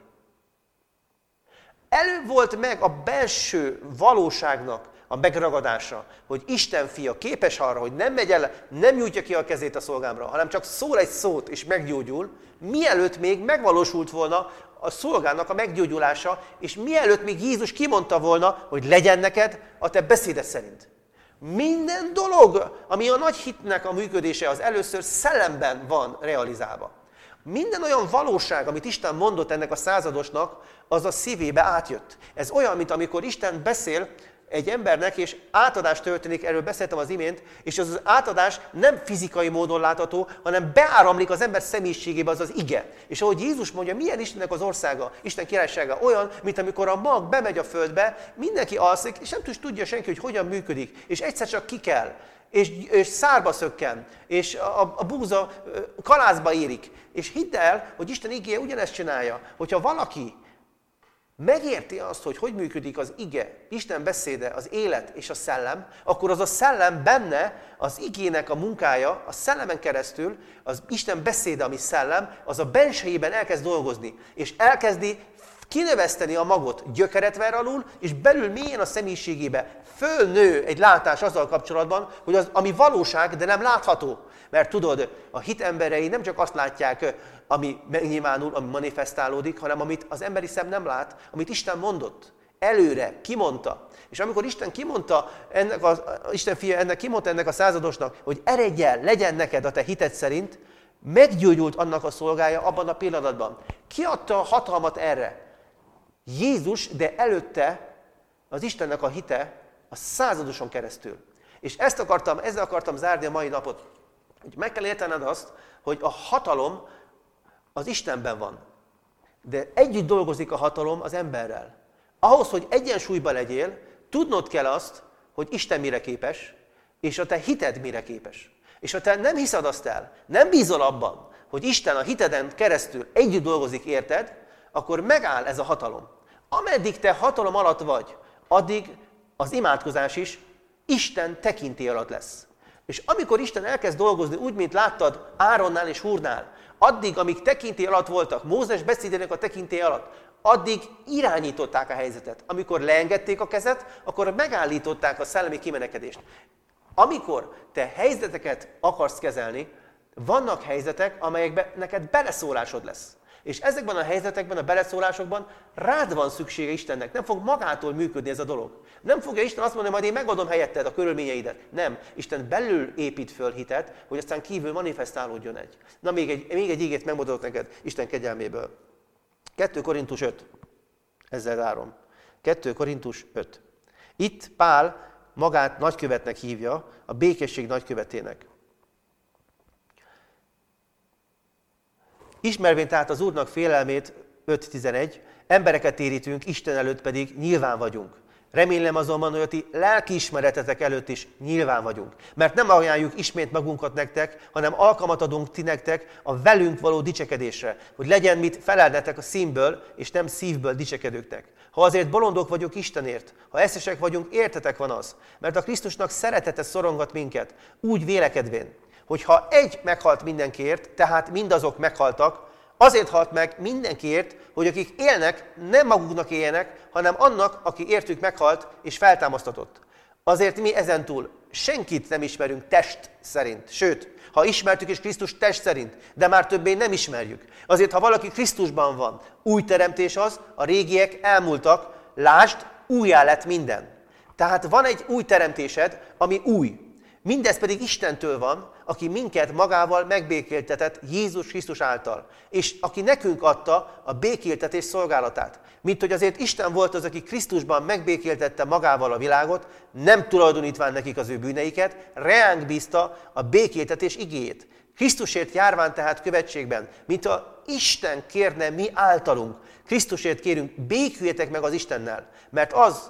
Előbb volt meg a belső valóságnak a megragadása, hogy Isten fia képes arra, hogy nem megy el, nem nyújtja ki a kezét a szolgámra, hanem csak szól egy szót és meggyógyul, mielőtt még megvalósult volna a szolgának a meggyógyulása, és mielőtt még Jézus kimondta volna, hogy legyen neked a te beszéded szerint. Minden dolog, ami a nagy hitnek a működése, az először szellemben van realizálva. Minden olyan valóság, amit Isten mondott ennek a századosnak, az a szívébe átjött. Ez olyan, mint amikor Isten beszél egy embernek, és átadás történik, erről beszéltem az imént, és az, az átadás nem fizikai módon látható, hanem beáramlik az ember személyiségébe az az ige. És ahogy Jézus mondja, milyen Istennek az országa, Isten királysága olyan, mint amikor a mag bemegy a földbe, mindenki alszik, és nem tudja senki, hogy hogyan működik, és egyszer csak kikel, és, és szárba szökken, és a, a búza kalászba érik. És hidd el, hogy Isten igéje ugyanezt csinálja, hogyha valaki megérti azt, hogy hogy működik az ige, Isten beszéde, az élet és a szellem, akkor az a szellem benne, az igének a munkája, a szellemen keresztül, az Isten beszéde, ami szellem, az a bensejében elkezd dolgozni, és elkezdi kinöveszteni a magot, gyökeret ver alul, és belül mélyen a személyiségébe fölnő egy látás azzal kapcsolatban, hogy az, ami valóság, de nem látható. Mert tudod, a hit emberei nem csak azt látják, ami megnyilvánul, ami manifestálódik, hanem amit az emberi szem nem lát, amit Isten mondott. Előre, kimondta. És amikor Isten kimondta, ennek a, Isten fia ennek kimondta ennek a századosnak, hogy eredj el, legyen neked a te hited szerint, meggyógyult annak a szolgája abban a pillanatban. Ki adta a hatalmat erre? Jézus, de előtte az Istennek a hite a századoson keresztül. És ezt akartam, ezzel akartam zárni a mai napot. Hogy meg kell értened azt, hogy a hatalom az Istenben van. De együtt dolgozik a hatalom az emberrel. Ahhoz, hogy egyensúlyban legyél, tudnod kell azt, hogy Isten mire képes, és a te hited mire képes. És ha te nem hiszed azt el, nem bízol abban, hogy Isten a hiteden keresztül együtt dolgozik érted, akkor megáll ez a hatalom. Ameddig te hatalom alatt vagy, addig az imádkozás is Isten tekintély alatt lesz. És amikor Isten elkezd dolgozni úgy, mint láttad Áronnál és Húrnál, addig, amíg tekintély alatt voltak, Mózes beszédének a tekintély alatt, addig irányították a helyzetet. Amikor leengedték a kezet, akkor megállították a szellemi kimenekedést. Amikor te helyzeteket akarsz kezelni, vannak helyzetek, amelyekben neked beleszólásod lesz. És ezekben a helyzetekben, a beleszólásokban rád van szüksége Istennek. Nem fog magától működni ez a dolog. Nem fogja Isten azt mondani, majd én megadom helyetted a körülményeidet. Nem. Isten belül épít föl hitet, hogy aztán kívül manifestálódjon egy. Na még egy, még egy ígét megmondok neked Isten kegyelméből. kettő Korintus öt. Ezzel zárom. kettő Korintus öt. Itt Pál magát nagykövetnek hívja, a békesség nagykövetének. Ismervén tehát az Úrnak félelmét, öt tizenegy, embereket térítünk, Isten előtt pedig nyilván vagyunk. Remélem azonban, hogy a ti lelkiismeretetek előtt is nyilván vagyunk. Mert nem ajánljuk ismét magunkat nektek, hanem alkalmat adunk ti nektek a velünk való dicsekedésre, hogy legyen mit felelnetek a színből és nem szívből dicsekedőknek. Ha azért bolondok vagyok Istenért, ha eszesek vagyunk, értetek van az. Mert a Krisztusnak szeretete szorongat minket, úgy vélekedvén, hogy ha egy meghalt mindenkiért, tehát mindazok meghaltak, azért halt meg mindenkiért, hogy akik élnek, nem maguknak éljenek, hanem annak, aki értük meghalt és feltámasztatott. Azért mi ezentúl senkit nem ismerünk test szerint. Sőt, ha ismertük is Krisztus test szerint, de már többé nem ismerjük. Azért, ha valaki Krisztusban van, új teremtés az, a régiek elmúltak, lásd, újjá lett minden. Tehát van egy új teremtésed, ami új. Mindez pedig Istentől van, aki minket magával megbékéltetett Jézus Krisztus által, és aki nekünk adta a békéltetés szolgálatát. Mint hogy azért Isten volt az, aki Krisztusban megbékéltette magával a világot, nem tulajdonítván nekik az ő bűneiket, reánk bízta a békéltetés igéjét. Krisztusért járván tehát követségben, mint a Isten kérne mi általunk. Krisztusért kérünk, béküljetek meg az Istennel, mert az,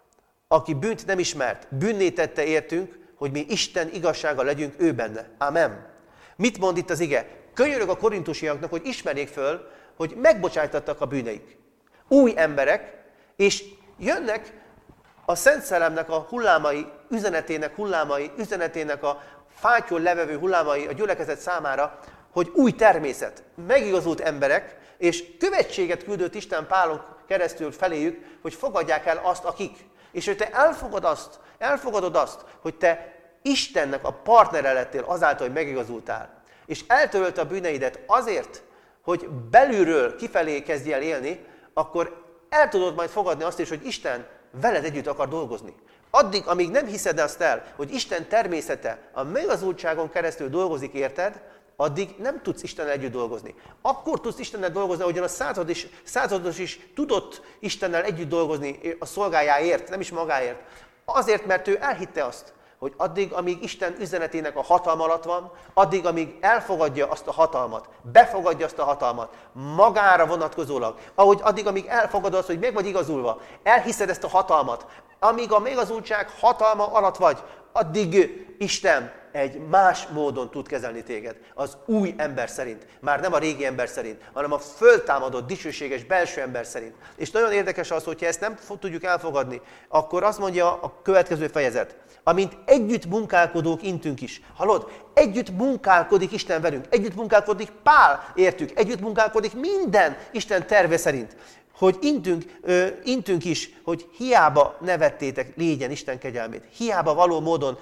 aki bűnt nem ismert, bűnné tette értünk, hogy mi Isten igazsága legyünk ő benne. Amen. Mit mond itt az ige? Könyörög a korintusiaknak, hogy ismerjék föl, hogy megbocsájtattak a bűneik. Új emberek, és jönnek a Szent Szellemnek a hullámai, üzenetének hullámai, üzenetének a fátyol levevő hullámai a gyülekezet számára, hogy új természet, megigazult emberek, és követséget küldött Isten Pálon keresztül feléjük, hogy fogadják el azt, akik. És hogy te elfogad azt, elfogadod azt, hogy te Istennek a partnere lettél azáltal, hogy megigazultál. És eltörölte a bűneidet azért, hogy belülről kifelé kezdj el élni, akkor el tudod majd fogadni azt is, hogy Isten veled együtt akar dolgozni. Addig, amíg nem hiszed azt el, hogy Isten természete a megigazultságon keresztül dolgozik érted, addig nem tudsz Istennel együtt dolgozni. Akkor tudsz Istennel dolgozni, ahogyan a század is, százados is tudott Istennel együtt dolgozni a szolgájáért, nem is magáért. Azért, mert ő elhitte azt, hogy addig, amíg Isten üzenetének a hatalma alatt van, addig, amíg elfogadja azt a hatalmat, befogadja azt a hatalmat, magára vonatkozólag, ahogy addig, amíg elfogadod azt, hogy meg vagy igazulva, elhiszed ezt a hatalmat, amíg a megigazultság hatalma alatt vagy, addig Isten egy más módon tud kezelni téged. Az új ember szerint. Már nem a régi ember szerint, hanem a föltámadott, dicsőséges belső ember szerint. És nagyon érdekes az, hogyha ezt nem tudjuk elfogadni, akkor azt mondja a következő fejezet. Amint együtt munkálkodók intünk is. Hallod? Együtt munkálkodik Isten velünk. Együtt munkálkodik Pál értük. Együtt munkálkodik minden Isten terve szerint. Hogy intünk, ö, intünk is, hogy hiába ne vettétek légyen Isten kegyelmét. Hiába való módon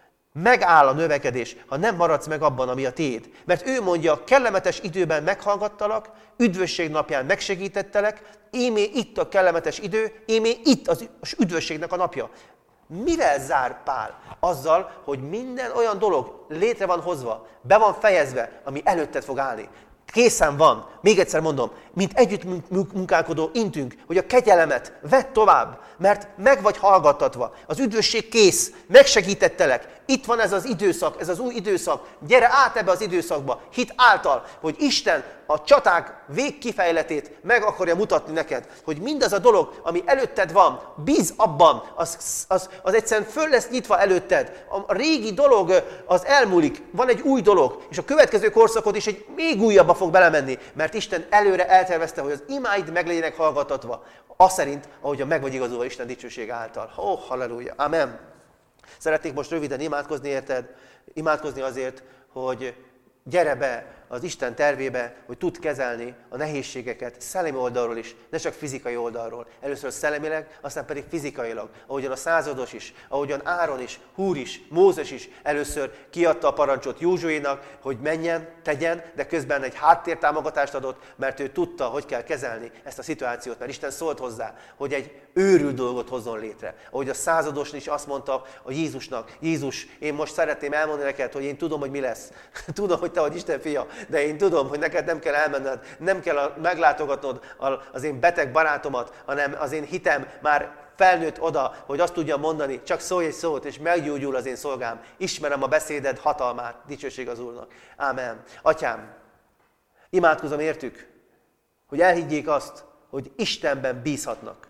megáll a növekedés, ha nem maradsz meg abban, ami a tiéd. Mert ő mondja, kellemetes időben meghallgattalak, üdvösség napján megsegítettelek, émé itt a kellemetes idő, émé itt az üdvösségnek a napja. Mivel zár Pál? Azzal, hogy minden olyan dolog létre van hozva, be van fejezve, ami előtted fog állni. Készen van, még egyszer mondom, mint együtt munkálkodó intünk, hogy a kegyelemet vedd tovább, mert meg vagy hallgattatva, az üdvösség kész, megsegítettelek, itt van ez az időszak, ez az új időszak, gyere át ebbe az időszakba, hit által, hogy Isten a csaták végkifejletét meg akarja mutatni neked, hogy mindaz a dolog, ami előtted van, bíz abban, az, az, az egyszerűen föl lesz nyitva előtted. A régi dolog az elmúlik, van egy új dolog, és a következő korszakod is egy még újabba fog belemenni, mert Isten előre eltervezte, hogy az imáid meg legyenek hallgatatva, az szerint, ahogy a meg vagy igazolva Isten dicsőség által. Ó, oh, halleluja, amen. Szeretnék most röviden imádkozni érted, imádkozni azért, hogy gyere be az Isten tervébe, hogy tud kezelni a nehézségeket szellemi oldalról is, ne csak fizikai oldalról. Először szellemileg, aztán pedig fizikailag. Ahogyan a százados is, ahogyan Áron is, Húr is, Mózes is először kiadta a parancsot Józsuénak, hogy menjen, tegyen, de közben egy háttértámogatást adott, mert ő tudta, hogy kell kezelni ezt a szituációt, mert Isten szólt hozzá, hogy egy őrült dolgot hozzon létre. Ahogy a százados is azt mondta a Jézusnak, Jézus, én most szeretném elmondani neked, hogy én tudom, hogy mi lesz. Tudom, hogy te vagy Isten fia, de én tudom, hogy neked nem kell elmenned, nem kell meglátogatnod az én beteg barátomat, hanem az én hitem már felnőtt oda, hogy azt tudjam mondani, csak szólj egy szót, és meggyógyul az én szolgám. Ismerem a beszéded hatalmát, dicsőség az Úrnak. Ámen. Atyám, imádkozom értük, hogy elhiggyék azt, hogy Istenben bízhatnak.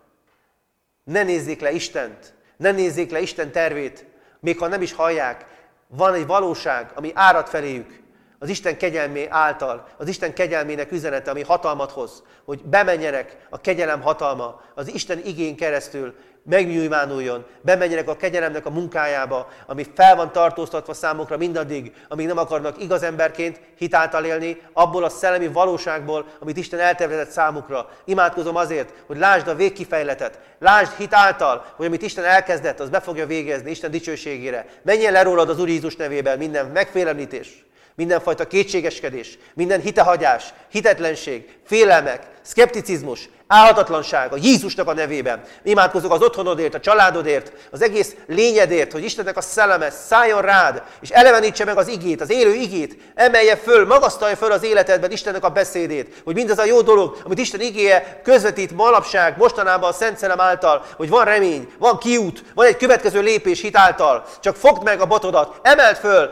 Ne nézzék le Istent, ne nézzék le Isten tervét, még ha nem is hallják. Van egy valóság, ami árad feléjük, az Isten kegyelmé által, az Isten kegyelmének üzenete, ami hatalmat hoz, hogy bemenjenek a kegyelem hatalma, az Isten igén keresztül megnyilvánuljon, bemenjenek a kegyelemnek a munkájába, ami fel van tartóztatva számukra mindaddig, amíg nem akarnak igaz emberként hitáltal élni, abból a szellemi valóságból, amit Isten eltervezett számukra. Imádkozom azért, hogy lásd a végkifejletet, lásd hitáltal, hogy amit Isten elkezdett, az be fogja végezni Isten dicsőségére. Menjen le rólad az Úr Jézus nevében minden megfélemlítés, mindenfajta kétségeskedés, minden hitehagyás, hitetlenség, félelmek, szkepticizmus, álhatatlanság a Jézusnak a nevében. Imádkozok az otthonodért, a családodért, az egész lényedért, hogy Istennek a szelleme szálljon rád, és elevenítse meg az igét, az élő igét, emelje föl, magasztalja föl az életedben Istennek a beszédét, hogy mindaz a jó dolog, amit Isten igéje közvetít manapság, mostanában a Szent Szellem által, hogy van remény, van kiút, van egy következő lépés hitáltal, csak fogd meg a botodat, emeld föl,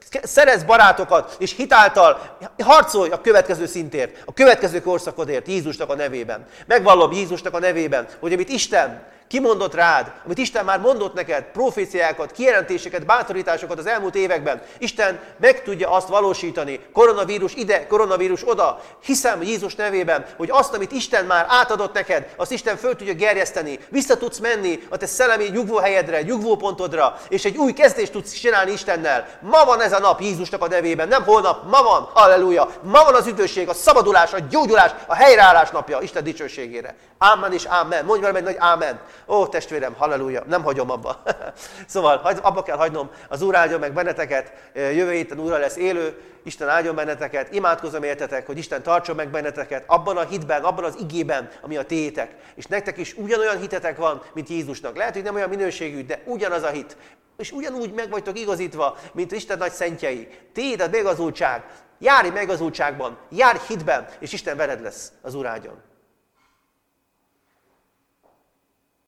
Szerezz barátokat, és hitáltal harcolj a következő szintért, a következő korszakodért Jézusnak a nevében. Megvallom Jézusnak a nevében, hogy amit Isten kimondott rád, amit Isten már mondott neked, proféciákat, kijelentéseket, bátorításokat az elmúlt években, Isten meg tudja azt valósítani, koronavírus ide, koronavírus oda. Hiszem Jézus nevében, hogy azt, amit Isten már átadott neked, azt Isten föl tudja gerjeszteni, vissza tudsz menni a te szellemi nyugvóhelyedre, nyugvópontodra, és egy új kezdést tudsz csinálni Istennel. Ma van ez a nap Jézusnak a nevében, nem holnap, ma van, halleluja, ma van az üdvösség, a szabadulás, a gyógyulás, a helyreállás napja Isten dicsőségére. Ámen és ámen. Mondj velem egy nagy ámen. Ó, testvérem, halleluja, nem hagyom abba. Szóval abba kell hagynom, az Úr áldjon meg benneteket, jövő héten Úrra lesz élő, Isten áldjon benneteket, imádkozom értetek, hogy Isten tartson meg benneteket abban a hitben, abban az igében, ami a tiétek. És nektek is ugyanolyan hitetek van, mint Jézusnak. Lehet, hogy nem olyan minőségű, de ugyanaz a hit. És ugyanúgy meg vagytok igazítva, mint Isten nagy szentjei. Tiéd a megazultság, járj megazultságban, járj hitben, és Isten veled lesz. Az Úr áldjon.